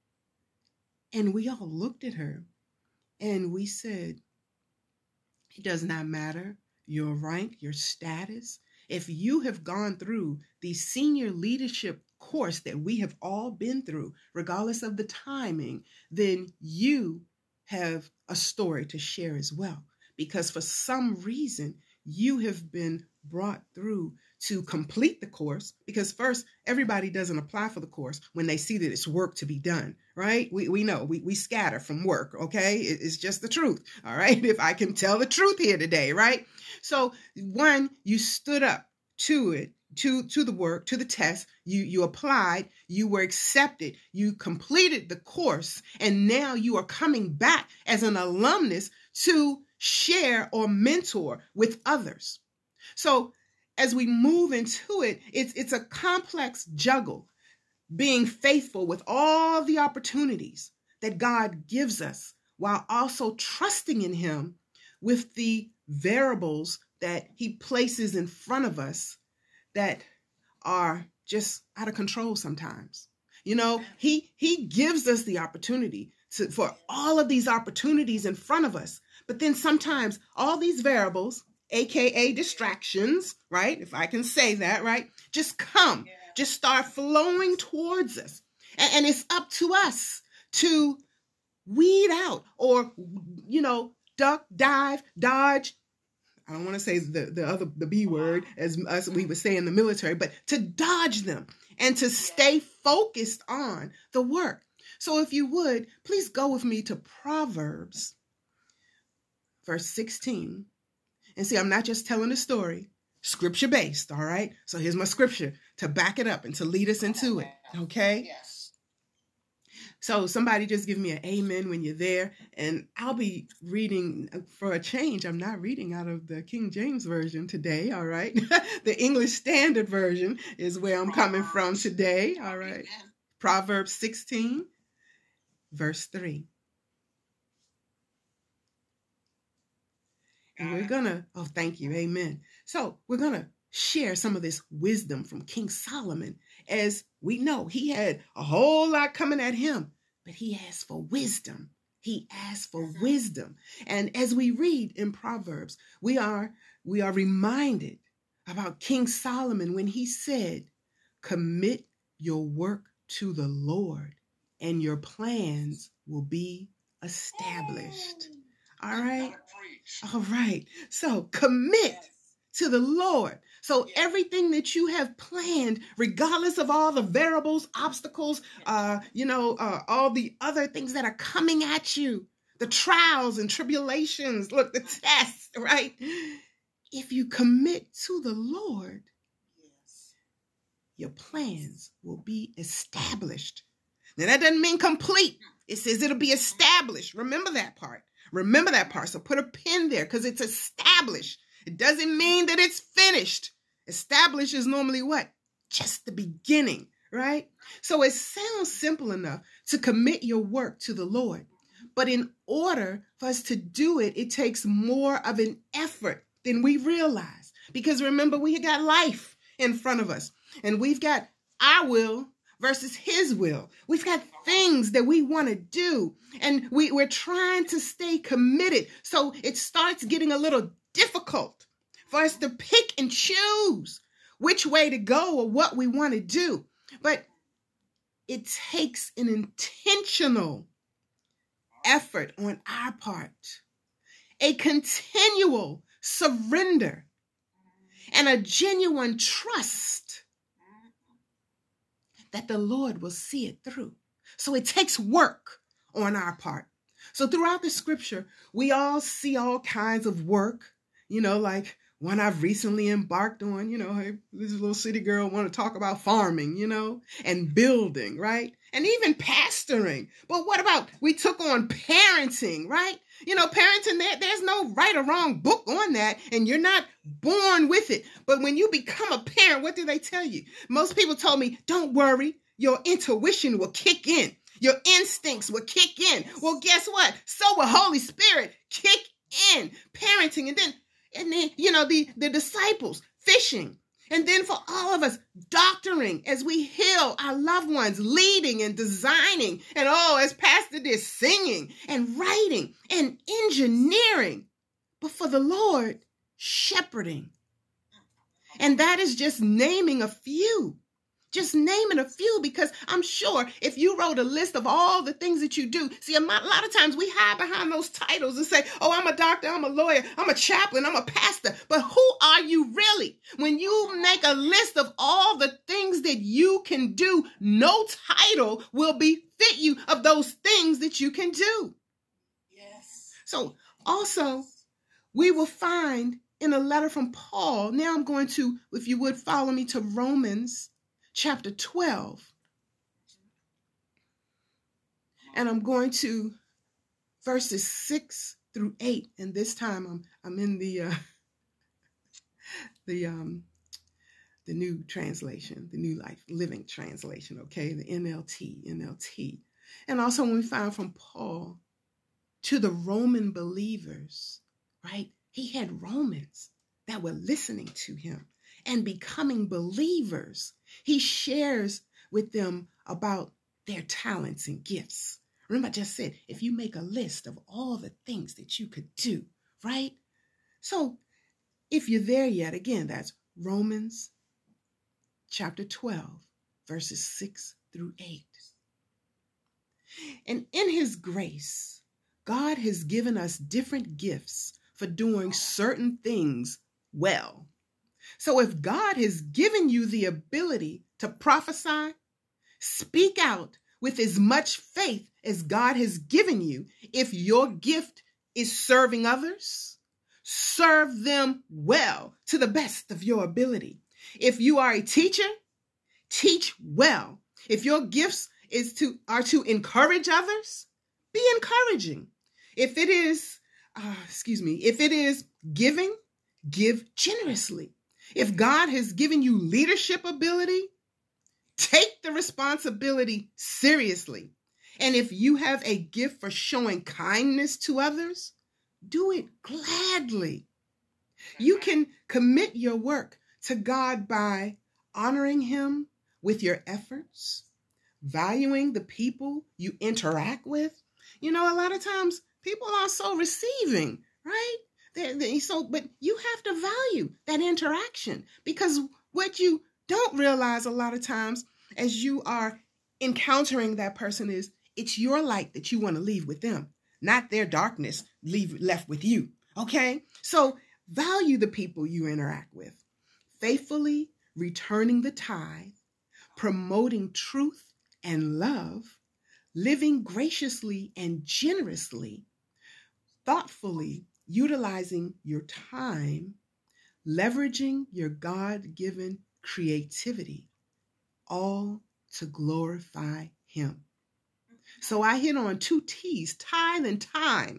And we all looked at her and we said, it does not matter your rank, your status. If you have gone through the senior leadership course that we have all been through, regardless of the timing, then you have a story to share as well. Because for some reason, you have been brought through to complete the course, because first, everybody doesn't apply for the course when they see that it's work to be done, right? We we know, we, we scatter from work, okay? It, it's just the truth, all right? If I can tell the truth here today, right? So one, you stood up to it, to, to the work, to the test, you, you applied, you were accepted, you completed the course, and now you are coming back as an alumnus to share or mentor with others. So as we move into it, it's, it's a complex juggle, being faithful with all the opportunities that God gives us while also trusting in him with the variables that he places in front of us that are just out of control sometimes. You know, he, he gives us the opportunity to, for all of these opportunities in front of us. But then sometimes all these variables, A K A distractions, right? If I can say that, right? Just come, yeah. Just start flowing towards us. And, and it's up to us to weed out or, you know, duck, dive, dodge. I don't want to say the, the other, the B word as us, we would say in the military, but to dodge them and to stay focused on the work. So if you would, please go with me to Proverbs, verse sixteen. And see, I'm not just telling a story, scripture based, all right? So here's my scripture to back it up and to lead us into it, okay? Yes. So somebody just give me an amen when you're there, and I'll be reading for a change. I'm not reading out of the King James Version today, all right? The English Standard Version is where I'm coming from today, all right? Amen. Proverbs sixteen, verse three. And we're going to, oh, thank you. Amen. So we're going to share some of this wisdom from King Solomon. As we know, he had a whole lot coming at him, but he asked for wisdom. He asked for wisdom. And as we read in Proverbs, we are, we are reminded about King Solomon when he said, commit your work to the Lord and your plans will be established. All right. All right. So commit yes. to the Lord. So yes. everything that you have planned, regardless of all the variables, obstacles, uh, you know, uh, all the other things that are coming at you, the trials and tribulations, look, the tests, right? If you commit to the Lord, yes. your plans will be established. Now, that doesn't mean complete. It says it'll be established. Remember that part. Remember that part. So put a pin there because it's established. It doesn't mean that it's finished. Established is normally what? Just the beginning, right? So it sounds simple enough to commit your work to the Lord. But in order for us to do it, it takes more of an effort than we realize. Because remember, we got life in front of us. And we've got our will versus his will. We've got things that we want to do, and we, we're trying to stay committed. So it starts getting a little difficult for us to pick and choose which way to go or what we want to do. But it takes an intentional effort on our part, a continual surrender, and a genuine trust that the Lord will see it through. So it takes work on our part. So throughout the scripture, we all see all kinds of work, you know, like one I've recently embarked on, you know, hey, this little city girl want to talk about farming, you know, and building, right? And even pastoring. But what about we took on parenting, right? You know, parenting, there, there's no right or wrong book on that, and you're not born with it. But when you become a parent, what do they tell you? Most people told me, don't worry, your intuition will kick in. Your instincts will kick in. Well, guess what? So will Holy Spirit kick in. Parenting, and then, and then, you know, the, the disciples, fishing. And then for all of us, doctoring as we heal our loved ones, leading and designing. And oh, as Pastor did, singing and writing and engineering. But for the Lord, shepherding. And that is just naming a few. Just naming a few, because I'm sure if you wrote a list of all the things that you do, see, a lot of times we hide behind those titles and say, oh, I'm a doctor, I'm a lawyer, I'm a chaplain, I'm a pastor. But who are you really? When you make a list of all the things that you can do, no title will befit you of those things that you can do. Yes. So also, we will find in a letter from Paul, now I'm going to, if you would follow me to Romans chapter twelve. And I'm going to verses six through eight. And this time I'm I'm in the uh, the um the new translation, the New Life Living Translation, okay, the N L T, N L T. And also when we find from Paul to the Roman believers, right? He had Romans that were listening to him and becoming believers. He shares with them about their talents and gifts. Remember, I just said, if you make a list of all the things that you could do, right? So if you're there yet, again, that's Romans chapter twelve, verses six through eight. And in his grace, God has given us different gifts for doing certain things well. So if God has given you the ability to prophesy, speak out with as much faith as God has given you. If your gift is serving others, serve them well to the best of your ability. If you are a teacher, teach well. If your gifts is to are to encourage others, be encouraging. If it is, uh, excuse me, if it is giving, give generously. If God has given you leadership ability, take the responsibility seriously. And if you have a gift for showing kindness to others, do it gladly. You can commit your work to God by honoring him with your efforts, valuing the people you interact with. You know, a lot of times people are so receiving, right? They're, they're so, but you have to value that interaction, because what you don't realize a lot of times as you are encountering that person is it's your light that you want to leave with them, not their darkness leave left with you. Okay. So value the people you interact with, faithfully returning the tithe, promoting truth and love, living graciously and generously, thoughtfully utilizing your time, leveraging your God-given creativity, all to glorify him. So I hit on two T's, tithe and time.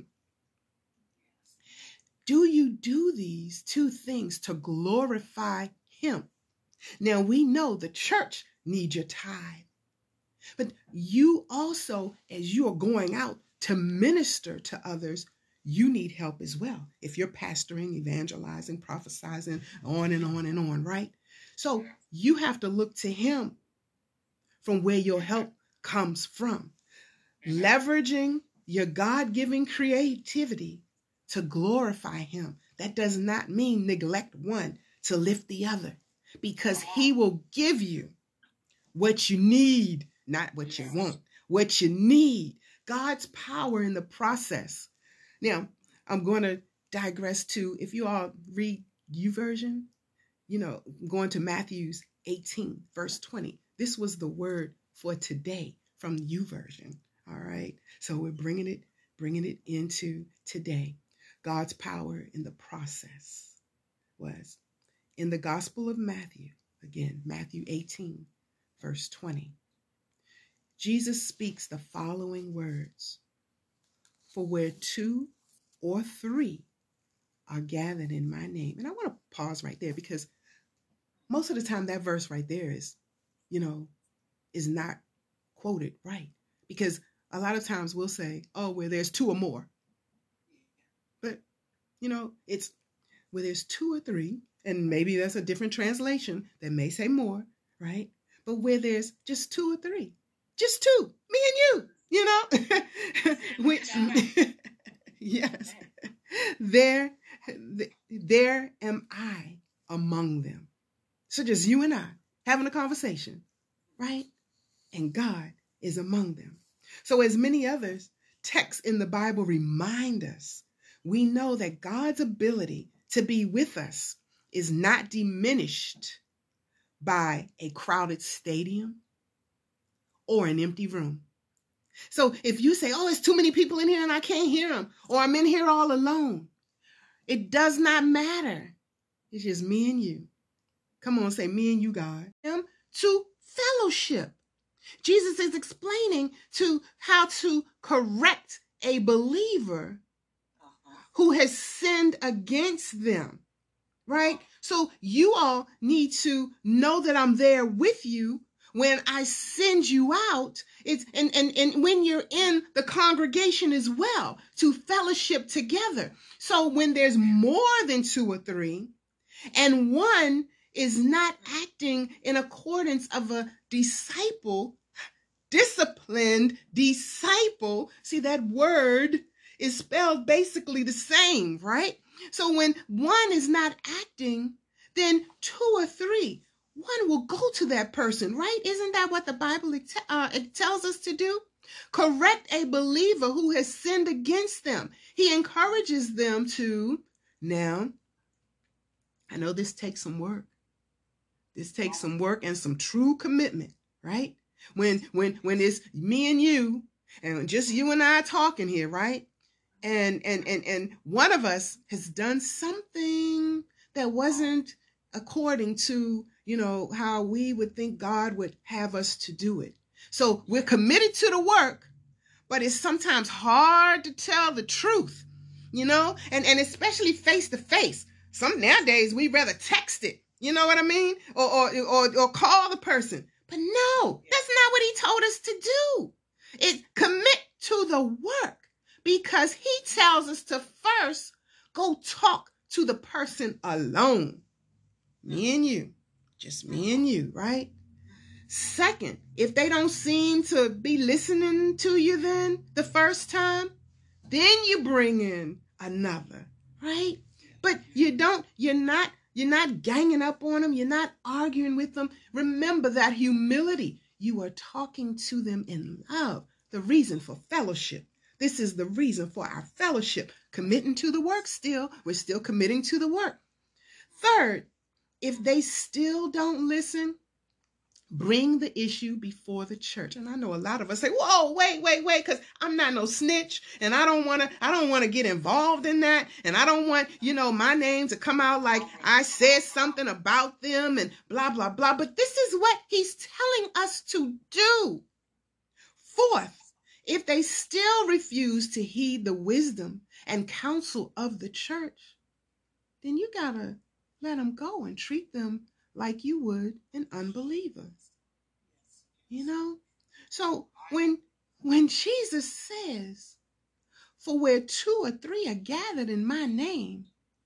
Do you do these two things to glorify him? Now we know the church needs your tithe, but you also, as you are going out to minister to others, you need help as well. If you're pastoring, evangelizing, prophesying, on and on and on, right? So you have to look to him from where your help comes from. Leveraging your God-given creativity to glorify him. That does not mean neglect one to lift the other, because he will give you what you need not what you want, what you need. God's power in the process. Now, I'm going to digress to, if you all read YouVersion, you know, going to Matthew's eighteen, verse twenty. This was the word for today from YouVersion. All right. So we're bringing it, bringing it into today. God's power in the process was in the Gospel of Matthew, again, Matthew eighteen, verse twenty. Jesus speaks the following words: for where two or three are gathered in my name. And I want to pause right there, because most of the time that verse right there is, you know, is not quoted right. Because a lot of times we'll say, oh, where there's two or more. But, you know, it's where there's two or three, and maybe that's a different translation that may say more, right? But where there's just two or three, just two, me and you, you know, which, yes, there, there am I among them. So just you and I having a conversation, right? And God is among them. So as many others texts in the Bible remind us, we know that God's ability to be with us is not diminished by a crowded stadium or an empty room. So if you say, oh, it's too many people in here and I can't hear them, or I'm in here all alone, it does not matter. It's just me and you. Come on, say me and you, God. To fellowship. Jesus is explaining to how to correct a believer who has sinned against them, right? So you all need to know that I'm there with you when I send you out. It's and, and, and when you're in the congregation as well, to fellowship together. So when there's more than two or three, and one is not acting in accordance of a disciple, disciplined disciple. See, that word is spelled basically the same, right? So when one is not acting, then two or three, one will go to that person, right? Isn't that what the Bible uh, it tells us to do? Correct a believer who has sinned against them. He encourages them to, now, I know this takes some work. This takes some work and some true commitment, right? When when when it's me and you, and just you and I talking here, right? And and and and one of us has done something that wasn't according to, you know, how we would think God would have us to do it. So we're committed to the work, but it's sometimes hard to tell the truth, you know, and, and especially face to face. Some nowadays we rather text it, you know what I mean? Or, or, or, or call the person. But no, that's not what he told us to do. It commit to the work, because he tells us to first go talk to the person alone. Me and you, just me and you, right? Second, if they don't seem to be listening to you then the first time, then you bring in another, right? But you don't, you're not, you're not ganging up on them. You're not arguing with them. Remember that humility. You are talking to them in love. The reason for fellowship. This is the reason for our fellowship. Committing to the work still. We're still committing to the work. Third, if they still don't listen, bring the issue before the church. And I know a lot of us say, whoa, wait, wait, wait, because I'm not no snitch, and I don't want to, I don't want to get involved in that. And I don't want, you know, my name to come out like I said something about them and blah, blah, blah. But this is what he's telling us to do. Fourth, if they still refuse to heed the wisdom and counsel of the church, then you got to let them go and treat them like you would an unbeliever. You know? So when when Jesus says, for where two or three are gathered in my name,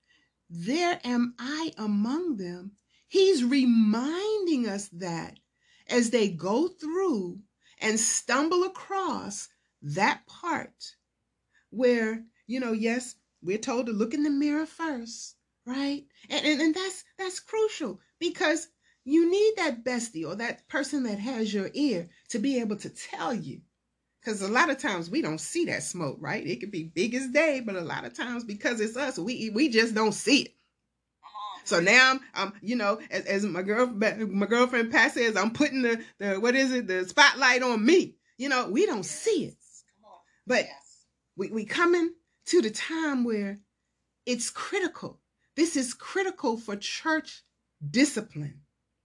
there am I among them, he's reminding us that as they go through and stumble across that part where, you know, yes, we're told to look in the mirror first, right? And, and, and that's that's crucial, because you need that bestie or that person that has your ear to be able to tell you. Because a lot of times we don't see that smoke, right? It could be big as day, but a lot of times because it's us, we we just don't see it. So now I'm, I'm you know, as, as my girl, my girlfriend Pat says, I'm putting the, the, what is it, the spotlight on me. You know, we don't see it. But we we coming to the time where it's critical. This is critical for church discipline.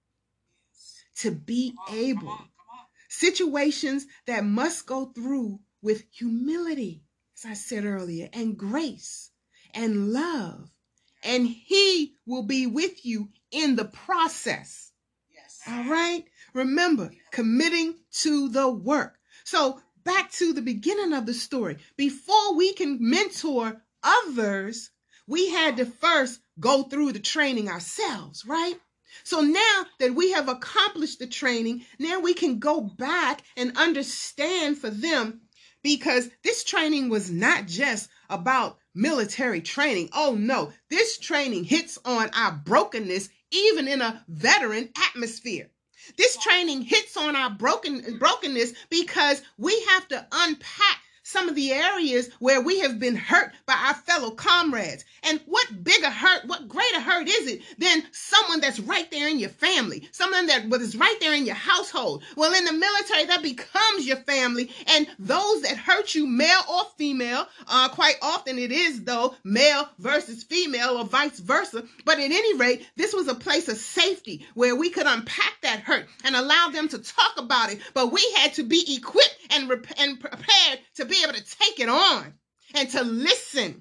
To be able, situations that must go through with humility, as I said earlier, and grace and love. And he will be with you in the process. Yes. All right? Remember, committing to the work. So back to the beginning of the story. Before we can mentor others, we had to first go through the training ourselves, right? So now that we have accomplished the training, now we can go back and understand for them, because this training was not just about military training. Oh no, this training hits on our brokenness, even in a veteran atmosphere. This training hits on our broken brokenness because we have to unpack some of the areas where we have been hurt by our fellow comrades. And what bigger hurt, what greater hurt is it than someone that's right there in your family, someone that is right there in your household? Well, in the military, that becomes your family. And those that hurt you, male or female, uh, quite often it is, though, male versus female or vice versa. But at any rate, this was a place of safety where we could unpack that hurt and allow them to talk about it. But we had to be equipped and, rep- and prepared to be able to take it on and to listen,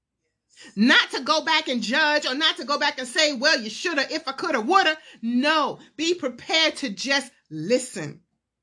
not to go back and judge or not to go back and say, well, you shoulda, if I coulda, woulda. No, be prepared to just listen.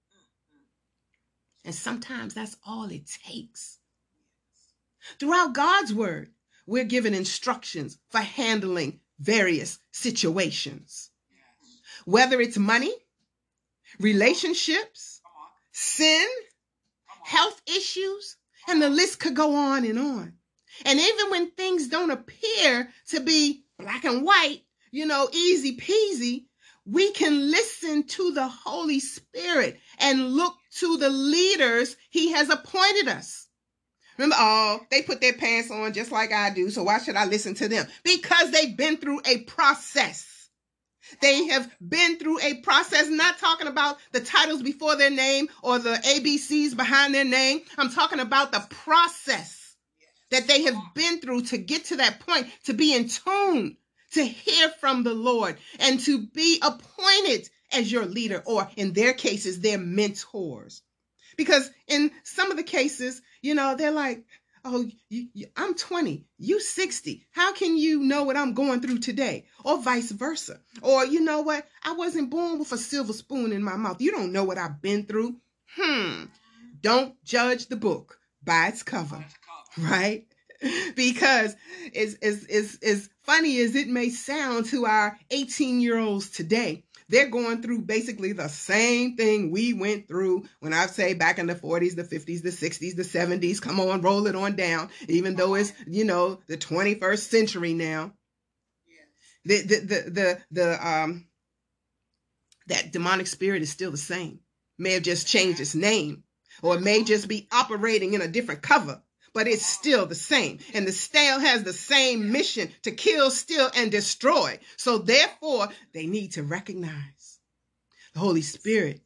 And sometimes that's all it takes. Throughout God's word, we're given instructions for handling various situations, whether it's money, relationships, sin, health issues, and the list could go on and on. And even when things don't appear to be black and white, you know, easy peasy, we can listen to the Holy Spirit and look to the leaders he has appointed us. Remember, oh, they put their pants on just like I do, so why should I listen to them? Because they've been through a process. They have been through a process, not talking about the titles before their name or the A B Cs behind their name. I'm talking about the process that they have been through to get to that point, to be in tune, to hear from the Lord, and to be appointed as your leader, or in their cases, their mentors. Because in some of the cases, you know, they're like, oh, you, you, I'm twenty, you sixty. How can you know what I'm going through today? Or vice versa. Or, you know what? I wasn't born with a silver spoon in my mouth. You don't know what I've been through. Hmm. Don't judge the book by its cover, right? Because as, as, as, as funny as it may sound to our eighteen-year-olds today, they're going through basically the same thing we went through when I say back in the forties, the fifties, the sixties, the seventies. Come on, roll it on down, even though it's, you know, the twenty-first century now. The, the, the, the, the, um, that demonic spirit is still the same. May have just changed its name, or it may just be operating in a different cover, but it's still the same. And the stale has the same mission to kill, steal, and destroy. So therefore, they need to recognize the Holy Spirit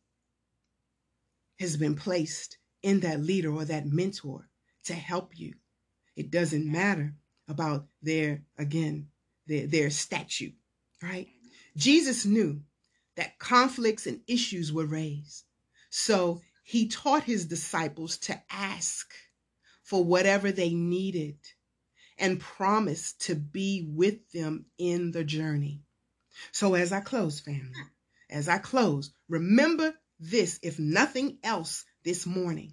has been placed in that leader or that mentor to help you. It doesn't matter about their, again, their, their statute, right? Jesus knew that conflicts and issues were raised. So he taught his disciples to ask for whatever they needed and promised to be with them in the journey. So as I close, family, as I close, remember this, if nothing else this morning.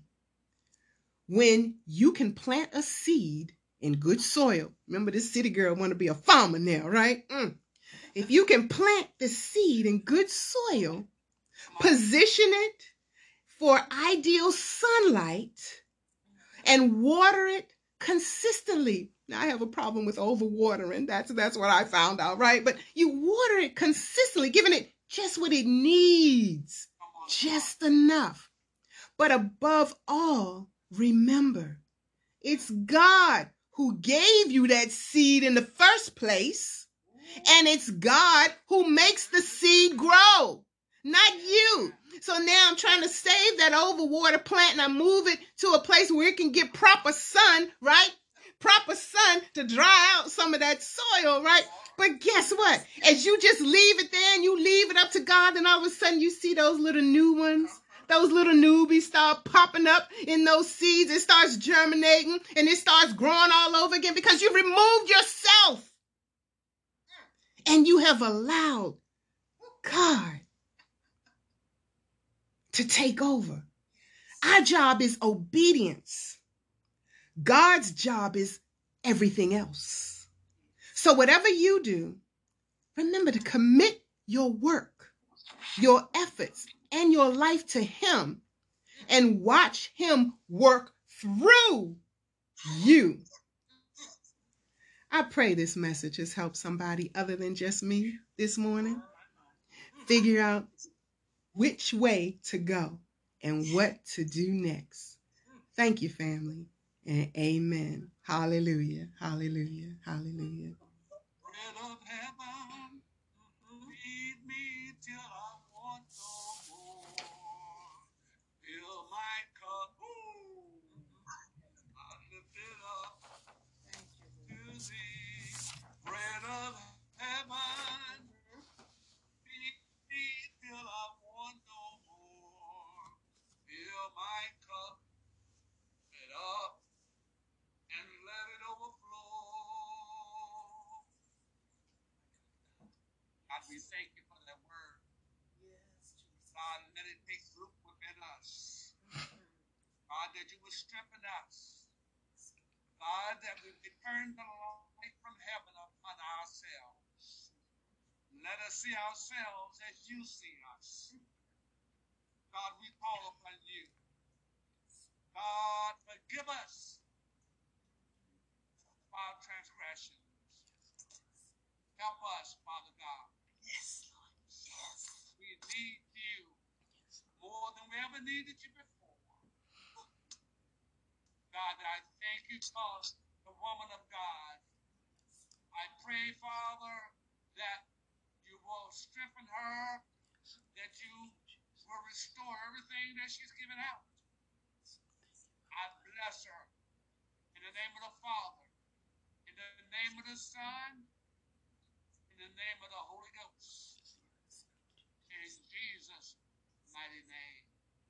When you can plant a seed in good soil, remember this city girl want to be a farmer now, right? Mm. If you can plant the seed in good soil, position it for ideal sunlight, and water it consistently. Now, I have a problem with overwatering. That's, that's what I found out, right? But you water it consistently, giving it just what it needs, Come on. just enough. But above all, remember, it's God who gave you that seed in the first place, and it's God who makes the seed grow, not you. So now I'm trying to save that overwater plant and I move it to a place where it can get proper sun, right? Proper sun to dry out some of that soil, right? But guess what? As you just leave it there and you leave it up to God, and all of a sudden you see those little new ones, those little newbies start popping up in those seeds. It starts germinating and it starts growing all over again because you removed yourself and you have allowed God to take over. Our job is obedience. God's job is everything else. So whatever you do, remember to commit your work, your efforts, and your life to Him and watch Him work through you. I pray this message has helped somebody other than just me this morning figure out which way to go and what to do next. Thank you, family, and amen. Hallelujah, hallelujah, hallelujah. Bread of heaven, feed me till I want no more. Fill my cup, I lift it up to thee. Bread of heaven, feed me till I want no more. Fill my cup, it up, and let it overflow. God, we thank you for that word. God, let it take root within us. God, that you will strengthen us. God, that we return the light from heaven upon ourselves. Let us see ourselves as you see us. God, we call upon you. God, forgive us for our transgressions. Help us, Father God. Yes, Lord. Yes. We need you more than we ever needed you before. God, I thank you for the woman of God. I pray, Father, that you will strengthen her, that you will restore everything that she's given out. I bless her in the name of the Father, in the name of the Son, in the name of the Holy Ghost. In Jesus' mighty name.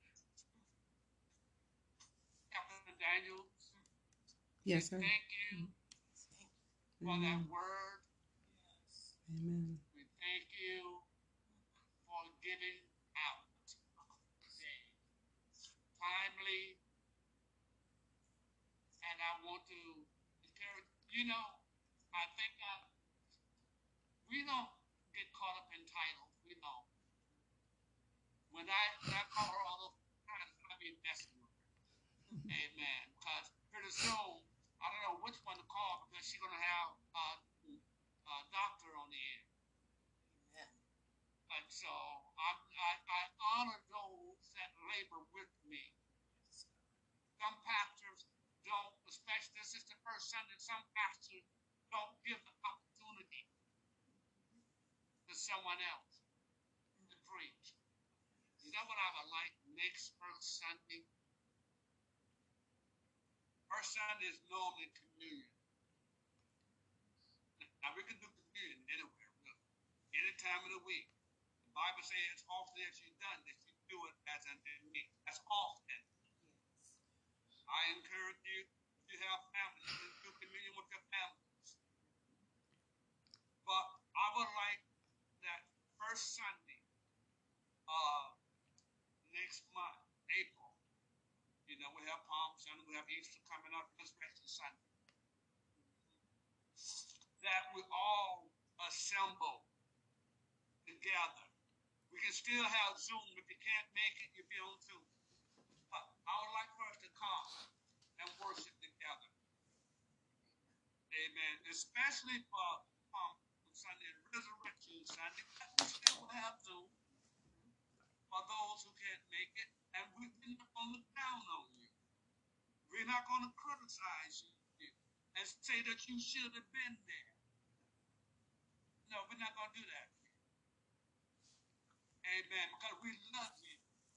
Captain Daniel, Yes, sir. thank you for that Amen. word. Amen. We thank you for giving out timely. And I want to encourage, you know, I think that we don't get caught up in titles. We know. When I, when I call her all those times, I be messing with her. Amen. Because pretty soon, I don't know which one to call because she's going to have a, a doctor on the end. Amen. And so I, I, I honor those that labor with me. Some pastors don't, especially this is the first Sunday, some pastors don't give the opportunity to someone else to preach. You know what I would like next first Sunday? First Sunday is normally communion. Now we can do communion anywhere, really. Any time of the week. The Bible says as often as you've done this, you do it as unto me. As often. I encourage you, if you have families, you can do communion with your families. But I would like that first Sunday, uh, next month, April, you know, we have Palm Sunday, we have Easter coming up, Resurrection Sunday. That we all assemble together. We can still have Zoom if you can't make it, you'll be on Zoom. But I would like for us to come and worship together. Amen. Especially for Palm Sunday. Sunday, Resurrection Sunday. We still have Zoom for those who can't make it, and we're not going to look down on you. We're not going to criticize you and say that you should have been there. No, we're not going to do that. Amen. Because we love you.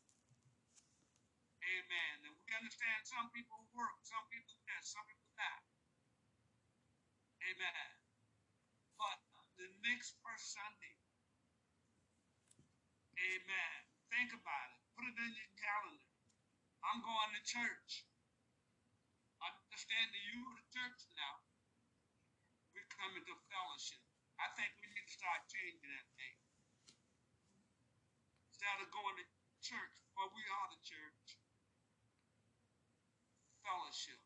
Amen. And we understand some people work, some people yes, some people not. Amen. But the next first Sunday, amen. Think about it. Put it in your calendar. I'm going to church. Understand that you are the church now. We're coming to fellowship. I think we need to start changing that name. Instead of going to church, but we are the church. Fellowship.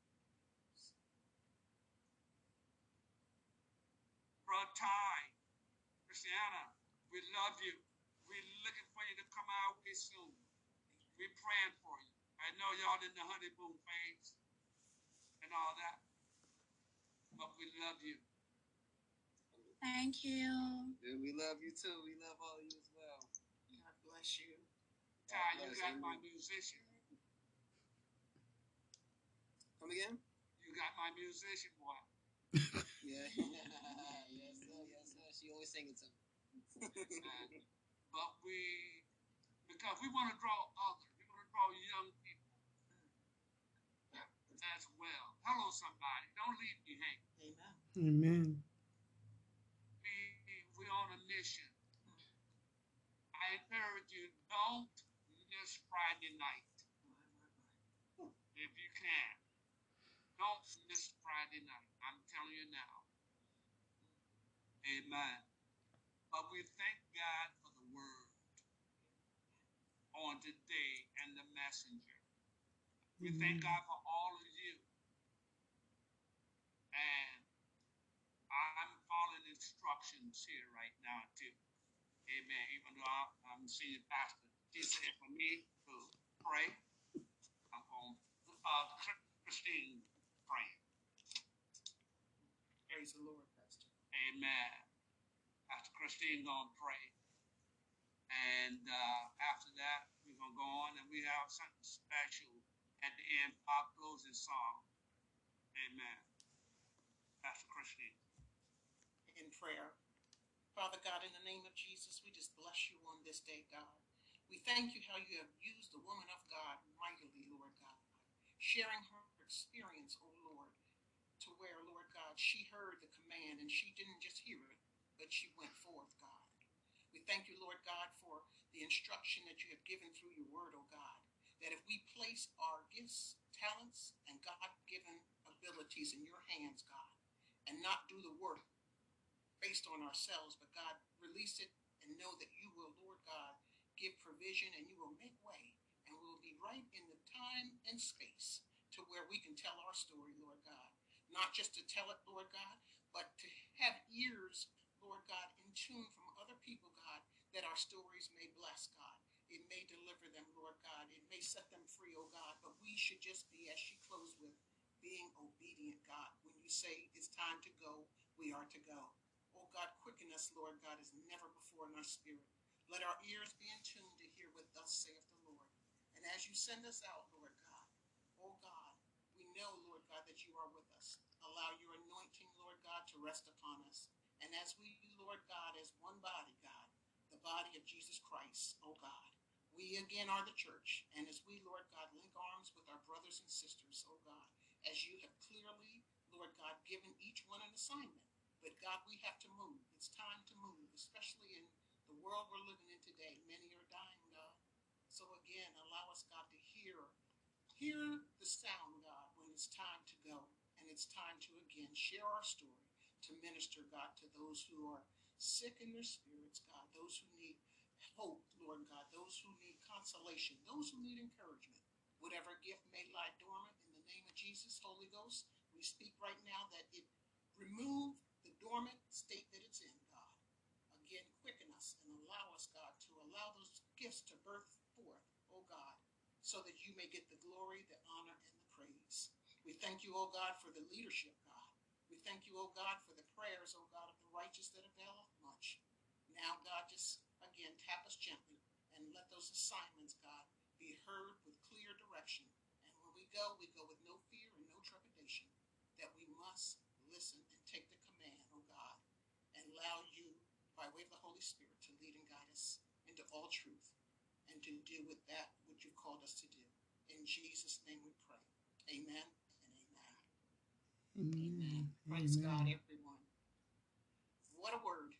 Brother Ty, Christiana, we love you. We're looking for you to come our way soon. We're praying for you. I know y'all in the honeymoon phase and all that, but we love you. Thank you. Dude, we love you too. We love all of you as well. God bless you. Ty, you bless got you. my musician. Come again? You got my musician, boy. Yeah. Yes, sir. Yes, sir. She always singing to me. And, but we, because we want to draw others, we want to draw young people as well. Hello, somebody. Don't leave me hanging. Amen. Amen. We, we're on a mission. I encourage you, don't miss Friday night if you can. Don't miss Friday night. I'm telling you now. Amen. But we thank God for the word on today and the messenger. We thank God for all of you. And I'm following instructions here right now too. Amen. Even though I, I'm senior pastor, she said for me to pray. I'm going uh, Christine praying. Praise the Lord, Pastor. Amen. Pastor Christine gonna pray. And uh, after that, we're gonna go on and we have something special at the end, our closing song. Amen. Pastor Christine. In prayer. Father God, in the name of Jesus, we just bless you on this day, God. We thank you how you have used the woman of God mightily, Lord God, sharing her experience, oh Lord, to where, Lord God, she heard the command and she didn't just hear it, but she went forth, God. We thank you, Lord God, for the instruction that you have given through your word, oh God, that if we place our gifts, talents, and God-given abilities in your hands, God, and not do the work based on ourselves, but God, release it and know that you will, Lord God, give provision and you will make way, and we will be right in the time and space to where we can tell our story, Lord God. Not just to tell it, Lord God, but to have ears, Lord God, in tune from other people, God, that our stories may bless, God. It may deliver them, Lord God. It may set them free, oh God, but we should just be, as she closed with, being obedient, God. When you say it's time to go, we are to go. Oh God, quicken us, Lord God, as never before in our spirit. Let our ears be in tune to hear what thus saith the Lord. And as you send us out, Lord God, oh God, we know, Lord God, that you are with us. Allow your anointing, Lord God, to rest upon us. And as we, Lord God, as one body, God, the body of Jesus Christ, oh God, we again are the church. And as we, Lord God, link arms with our brothers and sisters, oh God, as you have clearly, Lord God, given each one an assignment. But God, we have to move. It's time to move, especially in the world we're living in today. Many are dying, God. So again, allow us, God, to hear, hear the sound, God, when it's time to go. And it's time to, again, share our story, to minister, God, to those who are sick in their spirits, God, those who need hope, Lord God, those who need consolation, those who need encouragement. Whatever gift may lie dormant, in the name of Jesus, Holy Ghost, we speak right now that it remove the dormant state that it's in, God. Again, quicken us and allow us, God, to allow those gifts to birth forth, oh God, so that you may get the glory, the honor, and the praise. We thank you, oh God, for the leadership, God. We thank you, O God, for the prayers, O God, of the righteous that availeth much. Now, God, just again tap us gently and let those assignments, God, be heard with clear direction. And when we go, we go with no fear and no trepidation, that we must listen and take the command, O God, and allow you, by way of the Holy Spirit, to lead and guide us into all truth and to do with that which you've called us to do. In Jesus' name we pray. Amen and amen. Amen. Amen. Praise Amen. God, everyone. What a word.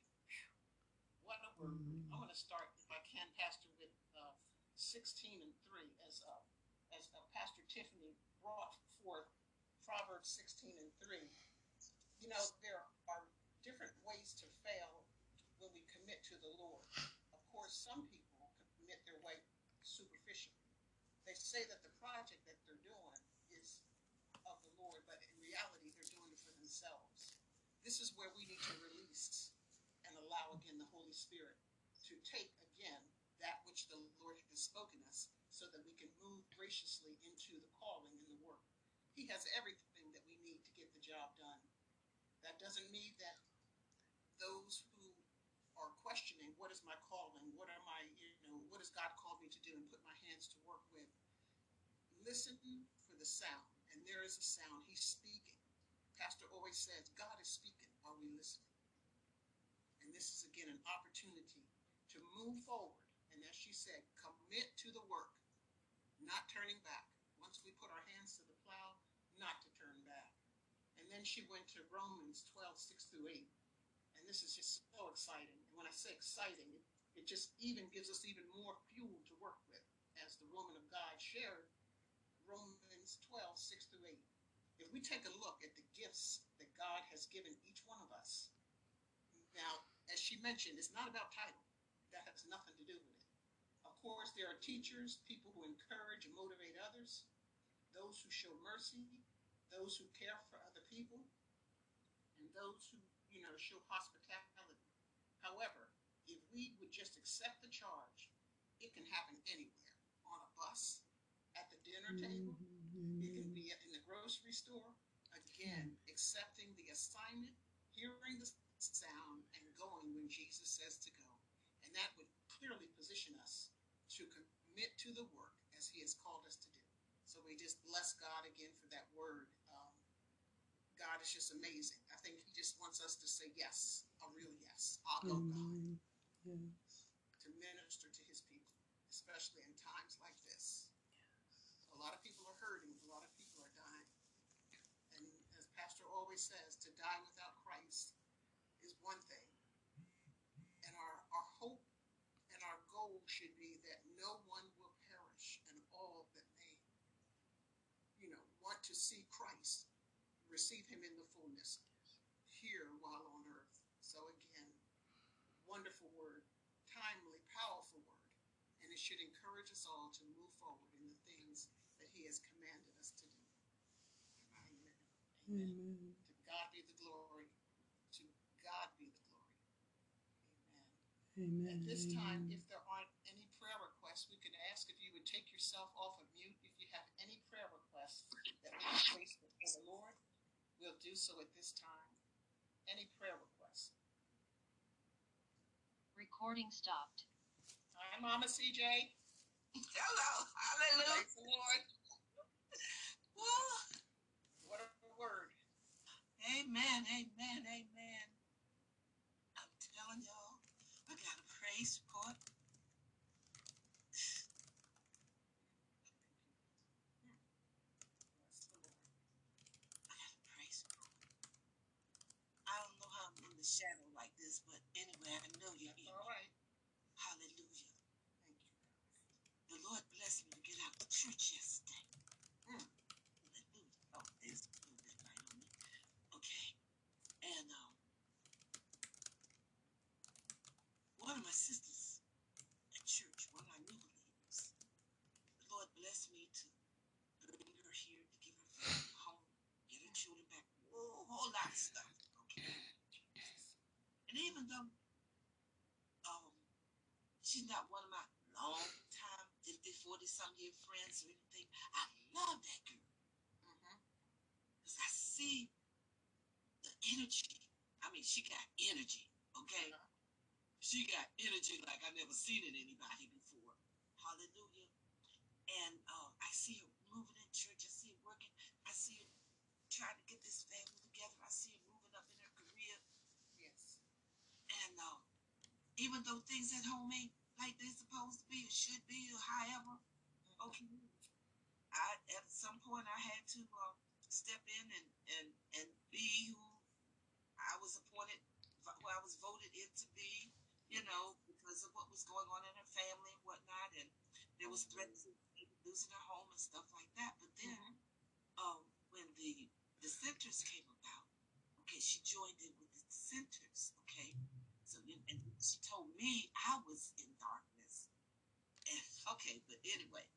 What a word. Amen. I'm going to start, if I can, Pastor, with uh, sixteen and three, as uh, as uh, Pastor Tiffany brought forth Proverbs sixteen and three. You know, there are different ways to fail when we commit to the Lord. Of course, some people commit their way superficially. They say that the project that they're doing is of the Lord, but in reality, they're doing it for themselves. This is where we need to release and allow again the Holy Spirit to take again that which the Lord has spoken us, so that we can move graciously into the calling and the work. He has everything that we need to get the job done. That doesn't mean that those who are questioning, what is my calling? What am I, you know, what has God called me to do and put my hands to work with? Listen for the sound, and there is a sound. He's speaking. Pastor always says, God is speaking. Are we listening? And this is again an opportunity to move forward. And as she said, commit to the work, not turning back. Once we put our hands to the plow, not to turn back. And then she went to Romans twelve, six through eight. And this is just so exciting. And when I say exciting, it, it just even gives us even more fuel to work with. As the woman of God shared, Romans twelve, six through eight. If we take a look at the gifts that God has given each one of us, now, as she mentioned, it's not about title. That has nothing to do with it. Of course, there are teachers, people who encourage and motivate others, those who show mercy, those who care for other people, and those who, you know, show hospitality. However, if we would just accept the charge, it can happen anywhere. On a bus, at the dinner table, it can be in the grocery store. Again, accepting the assignment, hearing the sound, and going when Jesus says to go. And that would clearly position us to commit to the work as he has called us to do. So we just bless God again for that word. Um, God is just amazing. I think he just wants us to say yes, a real yes. I'll go, God, Yes. to minister to his people, especially in times like this. A lot of people are hurting. A lot of people are dying. And as Pastor always says, to die without Christ is one thing. And our, our hope and our goal should be that no one will perish, and all that may, you know, want to see Christ, receive him in the fullness here while on earth. So again, wonderful word, timely, powerful word. And it should encourage us all to move forward in the things that he has commanded us to do. Amen. Amen. Amen. To God be the glory. To God be the glory. Amen. Amen. At this time, Amen. if there aren't any prayer requests, we can ask if you would take yourself off of mute. If you have any prayer requests that we can place before the Lord, we'll do so at this time. Any prayer requests? Recording stopped. Hi, Mama C J. Hello, hallelujah. Praise the Lord. Woo. What a word. Amen, amen, amen. I'm telling y'all, I got a praise report. Bless the Lord. I got a praise report. I don't know how I'm in the shadow like this, but anyway, I know you're That's here. all right. Hallelujah. Thank you, God. The Lord blessed me to get out to church yesterday. Mm. Hallelujah. Oh, there's a little bit right on me. Okay. And um, one of my sisters at church, one of our new believers, the Lord blessed me to bring her here to give her family a home, get her children back, a whole lot of stuff. Okay. And even though um, she's not one of my long time, fifty, forty some year friends or anything, I love that girl. Mm-hmm. Because I see she got energy, okay? Uh-huh. She got energy like I never seen in anybody before. Hallelujah. And uh, I see her moving in church. I see her working. I see her trying to get this family together. I see her moving up in her career. Yes. And uh, even though things at home ain't like they're supposed to be or should be or however, okay, I at some point I had to uh, step in and, and, and be who I was appointed, who I was voted in to be, you know, because of what was going on in her family and whatnot. And there was threats of losing her home and stuff like that. But then mm-hmm. um, when the dissenters came about, okay, she joined in with the dissenters, okay? So, and she told me I was in darkness. And, okay, but anyway,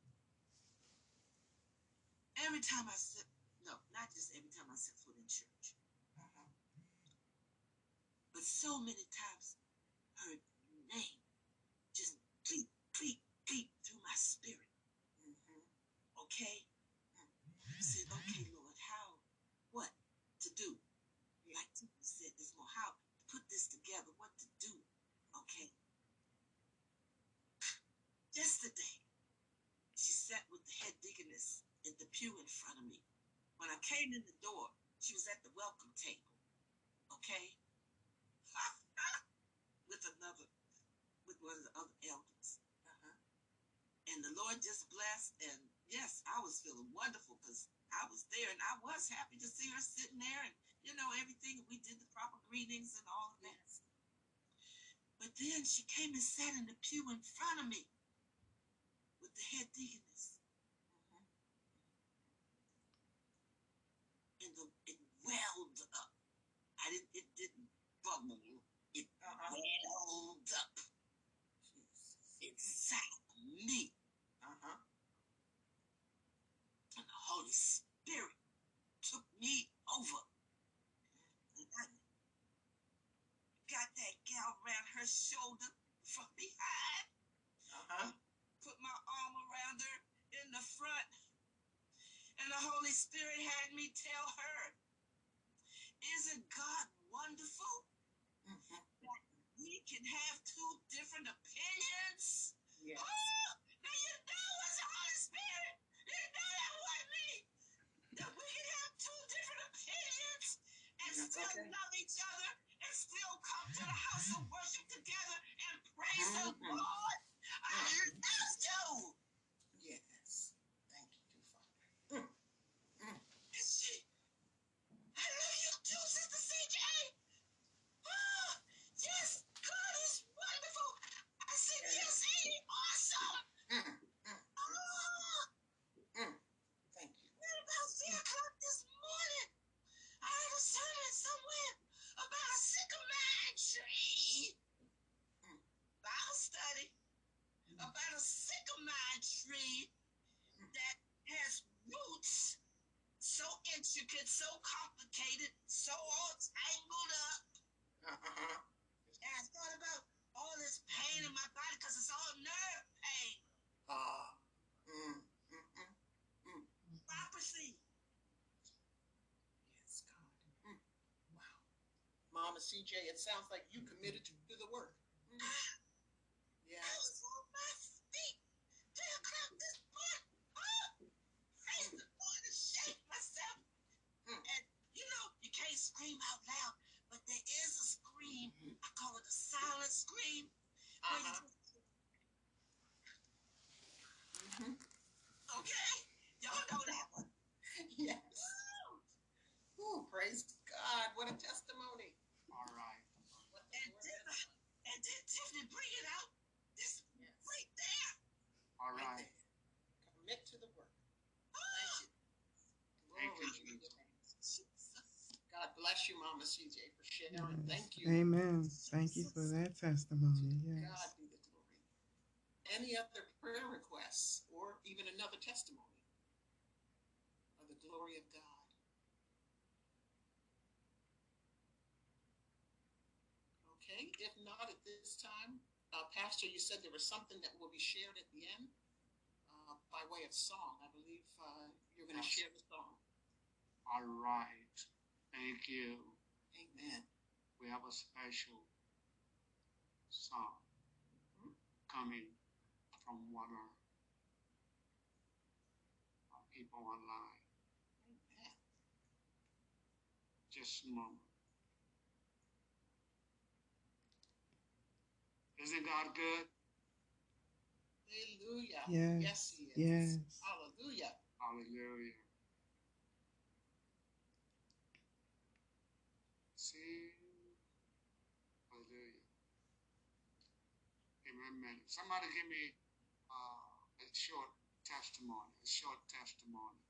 every time I sit, no, not just every time I set foot in church, uh-huh. but so many times her name just bleep, bleep, bleep through my spirit. Mm-hmm. Okay? Mm-hmm. I said, okay, Lord, how, what to do? Yeah. Like Tiffany said this morning, how to put this together, what to do. Okay? Yesterday, she sat with the head deaconess in the pew in front of me. When I came in the door, she was at the welcome table. Okay? with another, with one of the other elders. Uh-huh. And the Lord just blessed. And yes, I was feeling wonderful because I was there and I was happy to see her sitting there and, you know, everything. We did the proper greetings and all of that. Yes. But then she came and sat in the pew in front of me with the head deaconess. Mm-hmm. And the, it welled up. I didn't, it didn't bubble. It uh-huh. welled up. Jesus. Inside me. Uh-huh. And the Holy Spirit took me over. And I got that gal around her shoulder from behind. Uh-huh. Put my arm around her in the front. And the Holy Spirit had me tell her, isn't God wonderful? Mm-hmm. That we can have two different opinions? Yes. Oh, now you know it's the Holy Spirit. You know that wasn't me. That we can have two different opinions and That's still okay. love each other and still come to the house of worship together and praise mm-hmm. the Lord. I love you. Yes. Thank you, Father. Mm. Mm. And she, I love you too, Sister C J. Oh, yes, God is wonderful. I said, yes, he is awesome. Mm. Mm. Oh. Mm. Thank you. At about three o'clock this morning, I heard a sermon somewhere about a sycamore tree. Mm. Bible study mm. about a sycamore tree mm. that has roots so intricate, so complicated, so all tangled up. Uh-huh. And I thought about all this pain in my body because it's all nerve pain. Uh, mm, mm, mm, mm. Prophecy. Yes, God. Mm. Wow. Mama C J, it sounds like you committed to do the work. Mm. Yeah. I was on my feet. Three o'clock this morning. Oh, praise the Lord and shake myself. Mm. And, you know, you can't scream out loud, but there is a scream. Mm-hmm. I call it a silent scream. Uh-huh. Mm-hmm. Okay? Y'all know that one. Yes. Woo. Ooh, praise God. What a testimony. All right. And then, and then Tiffany, bring it out. This yes. right there. All right. right Commit to the work. Oh. Thank you. Thank you. God bless you, Mama C J, for sharing. Yes. Thank you. Amen. Thank you for that testimony. Yes. God be the glory. Any other prayer requests or even another testimony of the glory of God? Okay. If not at this time, uh, Pastor, you said there was something that will be shared at the end uh, by way of song. I believe uh, you're going to share the song. All right. Thank you. Amen. we have a special song coming from one of our people online. Amen. Just a moment. Isn't God good? Hallelujah. Yes. Yes, he is. Yes. Hallelujah. Hallelujah. See? Hallelujah. Amen. Somebody give me uh, a short testimony. A short testimony.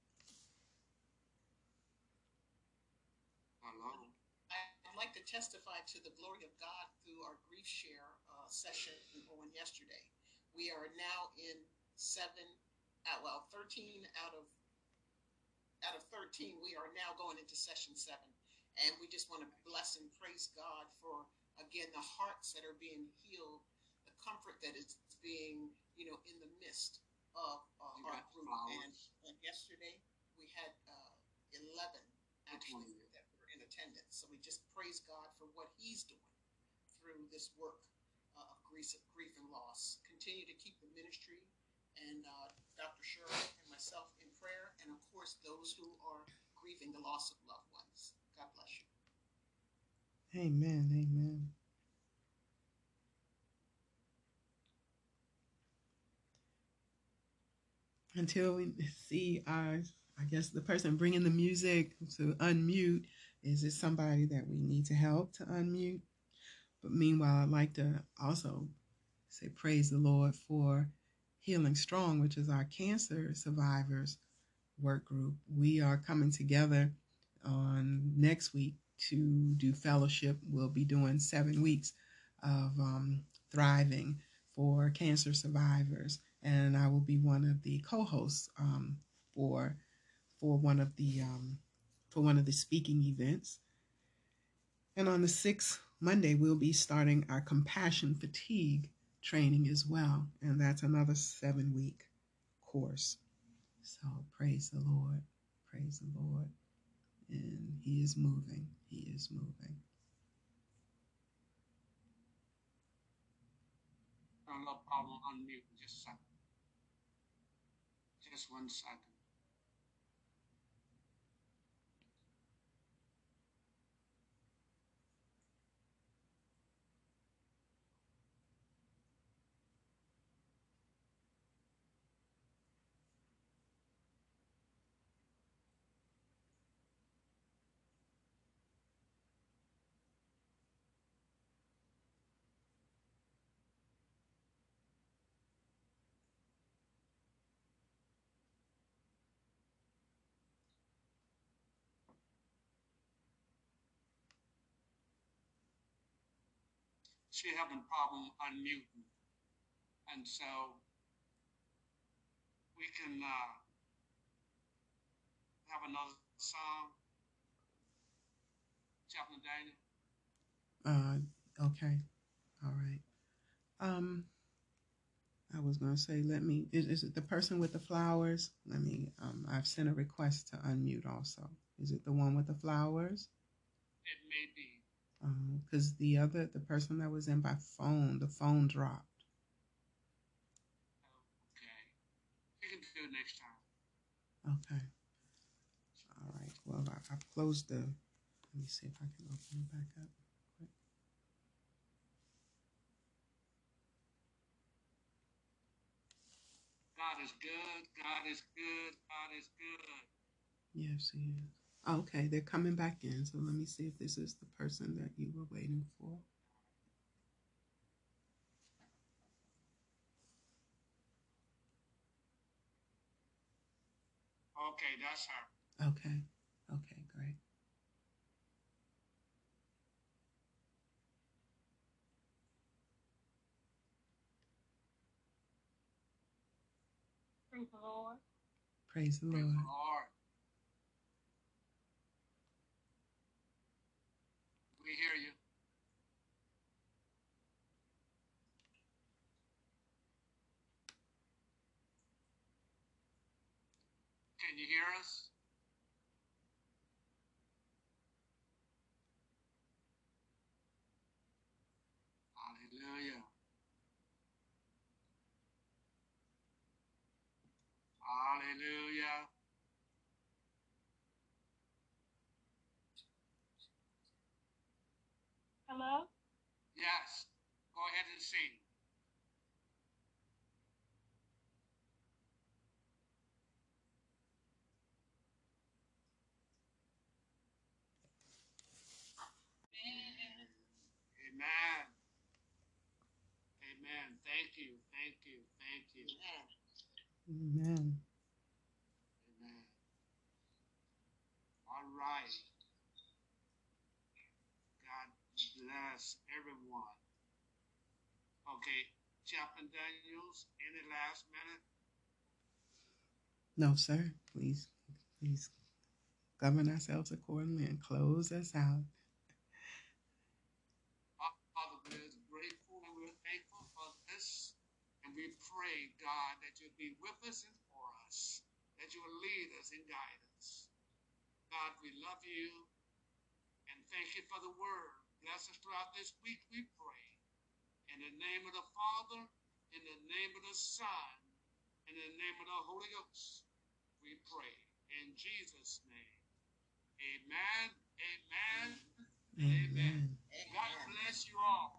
Hello. I'd like to testify to the glory of God through our grief share uh, session on yesterday. We are now in seven, uh, well, thirteen out of out of thirteen. We are now going into session seven, and we just want to bless and praise God for again the hearts that are being healed, the comfort that is being, you know, in the midst of uh, You our got group. And, flowers. and yesterday we had uh, eleven actually Mhm. that were in attendance. So we just praise God for what He's doing through this work uh, of grief, grief and loss. Continue to keep the ministry and uh, Doctor Shirley and myself in prayer, and of course those who are grieving the loss of loved ones. God bless you. Amen. Amen. Until we see our, I guess the person bringing the music to unmute, is it somebody that we need to help to unmute? But meanwhile, I'd like to also say praise the Lord for Healing Strong, which is our cancer survivors work group. We are coming together on next week to do fellowship. We'll be doing seven weeks of um, thriving for cancer survivors, and I will be one of the co-hosts um, for for one of the um, for one of the speaking events. And on the sixth Monday, we'll be starting our compassion fatigue training as well, and that's another seven week course. So praise the Lord. Praise the Lord. And He is moving. He is moving. No problem. Unmute. Just a second. Just one second. She having problem unmuting, and so we can uh, have another song. Chaplain Daniel. Uh, okay. All right. Um, I was gonna say, let me. Is, is it the person with the flowers? Let me. Um, I've sent a request to unmute also. Is it the one with the flowers? It may be. Because um, the other, the person that was in by phone, the phone dropped. Okay. You can do it next time. Okay. All right. Well, I, I've closed the. Let me see if I can open it back up. Quick. God is good. God is good. God is good. Yes, He is. Okay, they're coming back in. So let me see if this is the person that you were waiting for. Okay, that's her. Okay. Okay, great. Praise the Lord. Praise the Lord. Praise the Lord. We hear you. Can you hear us? Hallelujah. Hello? Yes. Go ahead and sing. Amen. Amen. Thank you. Thank you. Thank you. Amen. Amen. All right. God bless everyone. Okay. Chaplain Daniels, any last minute? No, sir. Please, please govern ourselves accordingly and close us out. Father, we're grateful and we're thankful for this. And we pray, God, that you'll be with us and for us, that you will lead us and guide us. God, we love you and thank you for the word. Bless us throughout this week, we pray. In the name of the Father, in the name of the Son, in the name of the Holy Ghost, we pray. In Jesus' name. Amen, amen, Amen. amen. God bless you all.